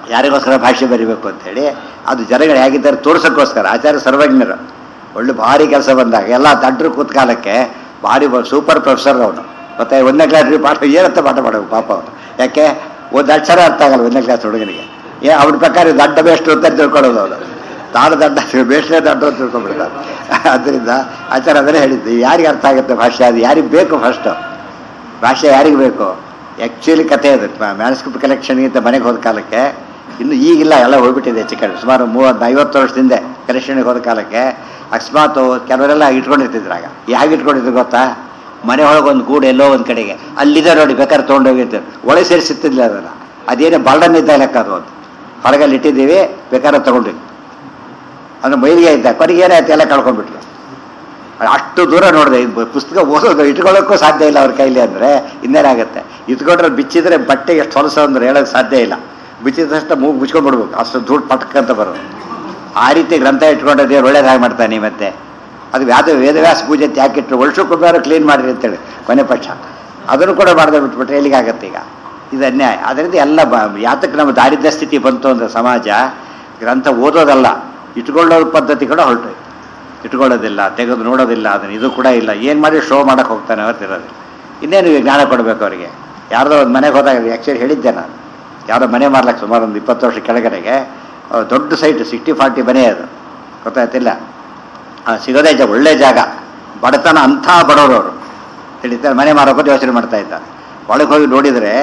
ಯಾರಿಗೋಸ್ಕರ ಭಾಷೆ ಬರಿಬೇಕು ಅಂತೇಳಿ, ಅದು ಜನಗಳು ಹೇಗಿದ್ದಾರೆ ತೋರ್ಸೋಕ್ಕೋಸ್ಕರ. ಆಚಾರ್ಯ ಸರ್ವಜ್ಞರು ಒಳ್ಳೆ ಭಾರಿ ಕೆಲಸ ಬಂದಾಗ ಎಲ್ಲ ದಡ್ಡರು ಕೂತ್ಕಾಲಕ್ಕೆ ಭಾರಿ ಸೂಪರ್ ಪ್ರೊಫೆಸರ್ ಅವನು. ಮತ್ತೆ 1ನೇ ಕ್ಲಾಸ್ ಪಾಠ ಏನಂತ ಪಾಠ ಮಾಡಬೇಕು ಪಾಪ ಅವನು. ಯಾಕೆ ಒಂದು ಅಕ್ಷರ ಅರ್ಥ ಆಗಲ್ಲ 1ನೇ ಕ್ಲಾಸ್ ಹುಡುಗನಿಗೆ. ಅವ್ರ ಪ್ರಕಾರ ದಡ್ಡ ಬೇಷ್ಟು ಅಂತ ತಿಳ್ಕೊಳ್ಳೋದು ಅವನು. ತಾನು ದಡ್ಡ ಬೇಷ್ಟೇ ದಡ್ಡ ಅಂತ ತಿಳ್ಕೊಂಡ್ಬಿಡ್ತಾರೆ. ಆದ್ದರಿಂದ ಆಚಾರ್ಯ ಅದನ್ನೇ ಹೇಳಿದ್ದು, ಯಾರಿಗೆ ಅರ್ಥ ಆಗುತ್ತೆ ಭಾಷೆ, ಅದು ಯಾರಿಗೆ ಬೇಕು ಫಸ್ಟು ಭಾಷೆ ಯಾರಿಗೆ ಬೇಕು. ಆ್ಯಕ್ಚುಲಿ ಕಥೆ ಅದು ಮ್ಯಾನ್ಸ್ಕ್ರಿಪ್ಟ್ ಕಲೆಕ್ಷನ್ಗಿಂತ ಮನೆಗೆ ಹೋದ ಕಾಲಕ್ಕೆ, ಇನ್ನು ಈಗಿಲ್ಲ ಎಲ್ಲ ಹೋಗ್ಬಿಟ್ಟಿದೆ ಹೆಚ್ಚು ಕಡೆ. ಸುಮಾರು 30-50 ವರ್ಷದಿಂದ ಕಲೆಕ್ಷನ್ಗೆ ಹೋದ ಕಾಲಕ್ಕೆ ಅಕಸ್ಮಾತ್ ಕೆಲವರೆಲ್ಲ ಇಟ್ಕೊಂಡಿರ್ತಿದ್ರಾಗ. ಹೇಗೆ ಇಟ್ಕೊಂಡಿದ್ರು ಗೊತ್ತಾ, ಮನೆ ಒಳಗೆ ಒಂದು ಗೂಡು ಎಲ್ಲೋ ಒಂದು ಕಡೆಗೆ ಅಲ್ಲಿದೆ ನೋಡಿ, ಬೇಕಾದ್ರೆ ತೊಗೊಂಡೋಗಿರ್ತಾರೆ, ಒಳಗೆ ಸೇರಿಸಿತ್ತಿಲ್ಲ ಅದನ್ನು. ಅದೇನೇ ಬಾಲ್ಡನ್ ಇದ್ದ ಲೆಕ್ಕ ಅದು. ಒಂದು ಹೊರಗಲ್ಲಿ ಇಟ್ಟಿದ್ದೀವಿ, ಬೇಕಾದ್ರೆ ತೊಗೊಂಡ್ವಿ, ಅಂದ್ರೆ ಮೈಲಿಗೆ ಇದ್ದ ಕೊನೆಗೆ ಏನಾಯ್ತು ಎಲ್ಲ ಕಳ್ಕೊಂಡ್ಬಿಟ್ರು. ಅಷ್ಟು ದೂರ ನೋಡಿದೆ. ಪುಸ್ತಕ ಓದೋದು ಇಟ್ಕೊಳ್ಳೋಕ್ಕೂ ಸಾಧ್ಯ ಇಲ್ಲ ಅವ್ರ ಕೈಲಿ, ಅಂದರೆ ಇನ್ನೇನಾಗುತ್ತೆ. ಇಟ್ಕೊಂಡ್ರೆ ಬಿಚ್ಚಿದ್ರೆ ಬಟ್ಟೆ ಎಷ್ಟು ಹೊಲಸ ಅಂದ್ರೆ ಹೇಳೋಕ್ಕೆ ಸಾಧ್ಯ ಇಲ್ಲ. ಬಿಚ್ಚಿದ ತಕ್ಷಣ ಮೂಗು ಮುಚ್ಕೊಂಡ್ಬಿಡ್ಬೇಕು, ಅಷ್ಟು ದುಡ್ಡು ಪಟ್ಕಂತ ಬರೋದು. ಆ ರೀತಿ ಗ್ರಂಥ ಇಟ್ಕೊಂಡ್ರೆ ದೇವ್ರು ಒಳ್ಳೇದಾಗಿ ಮಾಡ್ತಾನೆ. ಮತ್ತೆ ಅದು ವೇದವ್ಯಾಸ ಪೂಜೆ ಯಾಕಿಟ್ರು, ವರ್ಷಕ್ಕೊಬ್ಬರು ಕ್ಲೀನ್ ಮಾಡಿರಿ ಅಂತೇಳಿ ಕೊನೆ ಪಕ್ಷ ಅದನ್ನು ಕೂಡ ಮಾಡದೆ ಬಿಟ್ಬಿಟ್ರೆ ಎಲ್ಲಿಗಾಗತ್ತೆ ಈಗ. ಇದು ಅನ್ಯಾಯ. ಅದರಿಂದ ಎಲ್ಲ ಯಾತಕ್ಕೆ ನಮ್ಮ ದಾರಿದ್ರ್ಯ ಸ್ಥಿತಿ ಬಂತು ಅಂದರೆ ಸಮಾಜ ಗ್ರಂಥ ಓದೋದಲ್ಲ, ಇಟ್ಕೊಳ್ಳೋದ್ರ ಪದ್ಧತಿ ಕೂಡ ಹೊರಟು. ಇಟ್ಕೊಳ್ಳೋದಿಲ್ಲ, ತೆಗೆದು ನೋಡೋದಿಲ್ಲ, ಅದನ್ನು ಇದು ಕೂಡ ಇಲ್ಲ. ಏನು ಮಾಡಿ ಶೋ ಮಾಡೋಕ್ಕೆ ಹೋಗ್ತಾನೆ ಹೊರತಿರೋದಿಲ್ಲ. ಇನ್ನೇನು ಜ್ಞಾನ ಕೊಡಬೇಕು ಅವರಿಗೆ. ಯಾರ್ದೋ ಒಂದು ಮನೆಗೆ ಹೋದಾಗ ಆ್ಯಕ್ಚುಲಿ ಹೇಳಿದ್ದೆ ನಾನು, ಯಾವುದೋ ಮನೆ ಮಾರ್ಲಕ್ಕೆ ಸುಮಾರು ಒಂದು 20 ವರ್ಷ ಕೆಳಗಡೆಗೆ ದೊಡ್ಡ ಸೈಟ್ 60-40 ಮನೆ ಅದು, ಗೊತ್ತಾಯ್ತಿಲ್ಲ. ಸಿಗೋದೇ ಒಳ್ಳೆ ಜಾಗ, ಬಡತನ ಅಂಥ ಬಡವರು ಅವರು ತಿಳಿತಾರೆ. ಮನೆ ಮಾರೋಕೆ ಯೋಚನೆ ಮಾಡ್ತಾ ಇದ್ದಾರೆ. ಒಳಗೆ ಹೋಗಿ ನೋಡಿದರೆ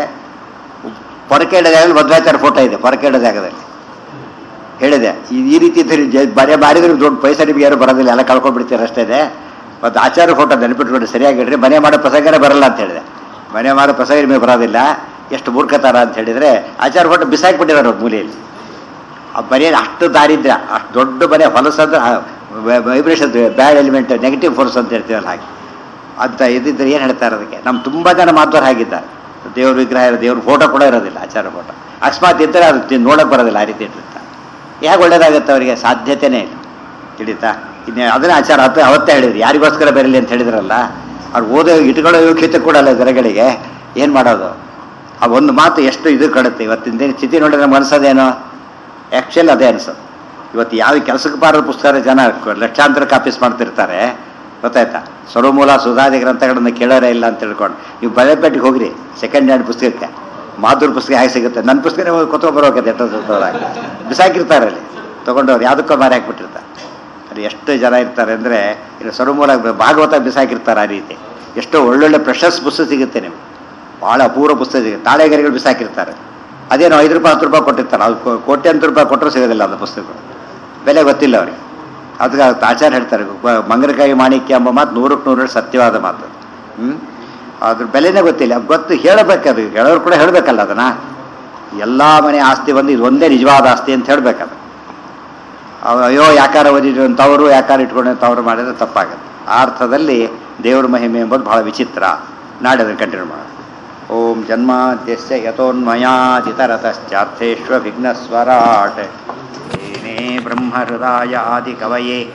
ಪೊರಕೆ ಇಡೋ ಜಾಗದಲ್ಲಿ ಮಧ್ವಾಚಾರ ಫೋಟೋ ಇದೆ. ಪೊರಕೆ ಇಡೋ ಜಾಗದಲ್ಲಿ ಹೇಳಿದೆ, ಈ ರೀತಿ ಇದ್ದರೆ ಬರೆ ಮಾರಿದ್ರೆ ದೊಡ್ಡ ಪೈಸೆ ನಿಮಗೆ ಯಾರು ಬರೋದಿಲ್ಲ, ಎಲ್ಲ ಕಳ್ಕೊಂಡ್ಬಿಡ್ತೀರ ಅಷ್ಟೇ. ಮತ್ತು ಆಚಾರ ಫೋಟೋ ನೆನಪಿಟ್ಕೊಂಡು ಸರಿಯಾಗಿ ಹೇಳ್ರಿ, ಮನೆ ಮಾಡೋ ಪ್ರಸಂಗನೇ ಬರಲ್ಲ ಅಂತ ಹೇಳಿದೆ. ಮನೆ ಮಾಡೋ ಪ್ರಸಂಗ ನಿಮಗೆ ಬರೋದಿಲ್ಲ, ಎಷ್ಟು ಮೂರ್ಖತಾರ ಅಂತ ಹೇಳಿದರೆ ಆಚಾರ ಫೋಟೋ ಬಿಸಾಕಿಬಿಟ್ಟಿರೋರು ಮೂಲೆಯಲ್ಲಿ. ಆ ಮನೆ ಅಷ್ಟು ದಾರಿದ್ರ್ಯ, ಅಷ್ಟು ದೊಡ್ಡ ಮನೆ ಹೊಲಸಂದ್ರೆ vibration, bad element, negative force ಅಂತ ಹೇಳ್ತೀವಲ್ಲ ಹಾಗೆ ಅಂತ ಇದ್ದಿದ್ರೆ ಏನು ಹೇಳ್ತಾರೆ ಅದಕ್ಕೆ. ನಮ್ಮ ತುಂಬ ಜನ ಮಾತುವರು ಹಾಗಿದ್ದಾರೆ. ದೇವ್ರ ವಿಗ್ರಹ ದೇವ್ರ ಫೋಟೋ ಕೂಡ ಇರೋದಿಲ್ಲ, ಆಚಾರ ಫೋಟೋ. ಅಕಸ್ಮಾತ್ ಇದ್ದರೆ ಅದು ನೋಡೋಕ್ಕೆ ಬರೋದಿಲ್ಲ, ಆ ರೀತಿ ಇಟ್ಟಿರ್ತಾರೆ. ಹೇಗೆ ಒಳ್ಳೇದಾಗುತ್ತೆ ಅವರಿಗೆ, ಸಾಧ್ಯತೆಯೇ ಇಲ್ಲ. ತಿಳಿತಾ? ಇನ್ನು ಅದನ್ನೇ ಆಚಾರ ಅವತ್ತೇ ಹೇಳಿದ್ರು, ಯಾರಿಗೋಸ್ಕರ ಬರಲಿ ಅಂತ ಹೇಳಿದ್ರಲ್ಲ, ಅವ್ರು ಓದೋ ಇಟ್ಕೊಳ್ಳೋ ಯೋಗ್ಯತೆ ಕೂಡ ಅಲ್ಲ ಜನಗಳಿಗೆ. ಏನು ಮಾಡೋದು? ಆ ಒಂದು ಮಾತು ಎಷ್ಟು ಇದು ಕಡುತ್ತೆ. ಇವತ್ತಿನ ಸ್ಥಿತಿ ನೋಡಿದ್ರೆ ನಮ್ಗೆ ಅನ್ಸೋದೇನೋ, ಆ್ಯಕ್ಚುಲಿ ಅದೇ ಅನ್ಸೋದು. ಇವತ್ತು ಯಾವ ಕೆಲಸಕ್ಕೆ ಬಾರದ ಪುಸ್ತಕ ಜನ ಲಕ್ಷಾಂತರ ಕಾಪೀಸ್ ಮಾಡ್ತಿರ್ತಾರೆ, ಗೊತ್ತಾಯ್ತಾ? ಸರ್ವಮೂಲ ಸುಧಾದಿ ಗ್ರಂಥಗಳನ್ನು ಕೇಳೋರೇ ಇಲ್ಲ ಅಂತ ತಿಳ್ಕೊಂಡು ನೀವು ಬಳೆಪೇಟೆಗೆ ಹೋಗ್ರಿ, ಸೆಕೆಂಡ್ ಹ್ಯಾಂಡ್ ಪುಸ್ತಕಕ್ಕೆ ಮಾಧುರ್ ಪುಸ್ತಕ ಹೇಗೆ ಸಿಗುತ್ತೆ, ನನ್ನ ಪುಸ್ತಕನೇ ಕೊತ್ಕೊಂಡ್ಬರೋಕೆ ಬಿಸಾಕಿರ್ತಾರೆ ಅಲ್ಲಿ ತೊಗೊಂಡವ್ರು, ಯಾವುದಕ್ಕೋ ಮಾರಿ ಹಾಕ್ಬಿಟ್ಟಿರ್ತಾರೆ. ಅಲ್ಲಿ ಎಷ್ಟು ಜನ ಇರ್ತಾರೆ ಅಂದರೆ, ಇನ್ನು ಸರ್ವಮೂಲ ಭಾಗವತ ಬಿಸಾಕಿರ್ತಾರೆ. ಆ ರೀತಿ ಎಷ್ಟೋ ಒಳ್ಳೊಳ್ಳೆ ಪ್ರೆಷಸ್ ಪುಸ್ತಕ ಸಿಗುತ್ತೆ ನಿಮಗೆ, ಭಾಳ ಅಪೂರ್ವ ಪುಸ್ತಕ ಸಿಗುತ್ತೆ. ತಾಳೆಗರಿಗಳು ಬಿಸಾಕಿರ್ತಾರೆ. ಅದೇನೋ 5 ರೂಪಾಯಿ 10 ರೂಪಾಯಿ ಕೊಟ್ಟಿರ್ತಾರೆ, ಅದು ಕೋಟ್ಯಂತರ ರೂಪಾಯಿ ಕೊಟ್ಟರು ಸಿಗೋದಿಲ್ಲ ಅದು ಪುಸ್ತಕಗಳು, ಬೆಲೆ ಗೊತ್ತಿಲ್ಲ ಅವ್ರಿಗೆ. ಅದಕ್ಕೆ ಆಚಾರ್ಯ ಹೇಳ್ತಾರೆ, ಮಂಗನಕಾಯಿ ಮಾಣಿಕ್ಯ ಎಂಬ ಮಾತು 100ಕ್ಕೆ 100 ಸತ್ಯವಾದ ಮಾತು. ಅದ್ರ ಬೆಲೆನೇ ಗೊತ್ತಿಲ್ಲ, ಗೊತ್ತು ಹೇಳಬೇಕದು. ಹೇಳೋರು ಕೂಡ ಹೇಳಬೇಕಲ್ಲ ಅದನ್ನು. ಎಲ್ಲ ಮನೆ ಆಸ್ತಿ ಬಂದು ಇದು ಒಂದೇ ನಿಜವಾದ ಆಸ್ತಿ ಅಂತ ಹೇಳಬೇಕದು. ಅಯ್ಯೋ ಯಾಕಾರ ಓದಿದ್ರು ಅಂತವರು, ಯಾಕಾರ ಇಟ್ಕೊಂಡು ಅಂತವ್ರು ಮಾಡಿದ್ರೆ ತಪ್ಪಾಗುತ್ತೆ. ಆ ಅರ್ಥದಲ್ಲಿ ದೇವ್ರ ಮಹಿಮೆ ಎಂಬುದು ಬಹಳ ವಿಚಿತ್ರ. ನಾಳೆ ಅದನ್ನು ಕಂಟಿನ್ಯೂ ಮಾಡೋದು. ಓಂ ಜನ್ಮಾದ್ಯಸ್ಯ ಯತೋನ್ಮಯಾದಿತರತಶ್ಚಾರ್ಥೇಷ್ವ ವಿಘ್ನಸ್ವರಾಟ್ ಏನೇ ಬ್ರಹ್ಮಹೃದಯ ಆದಿ ಕವಯೇ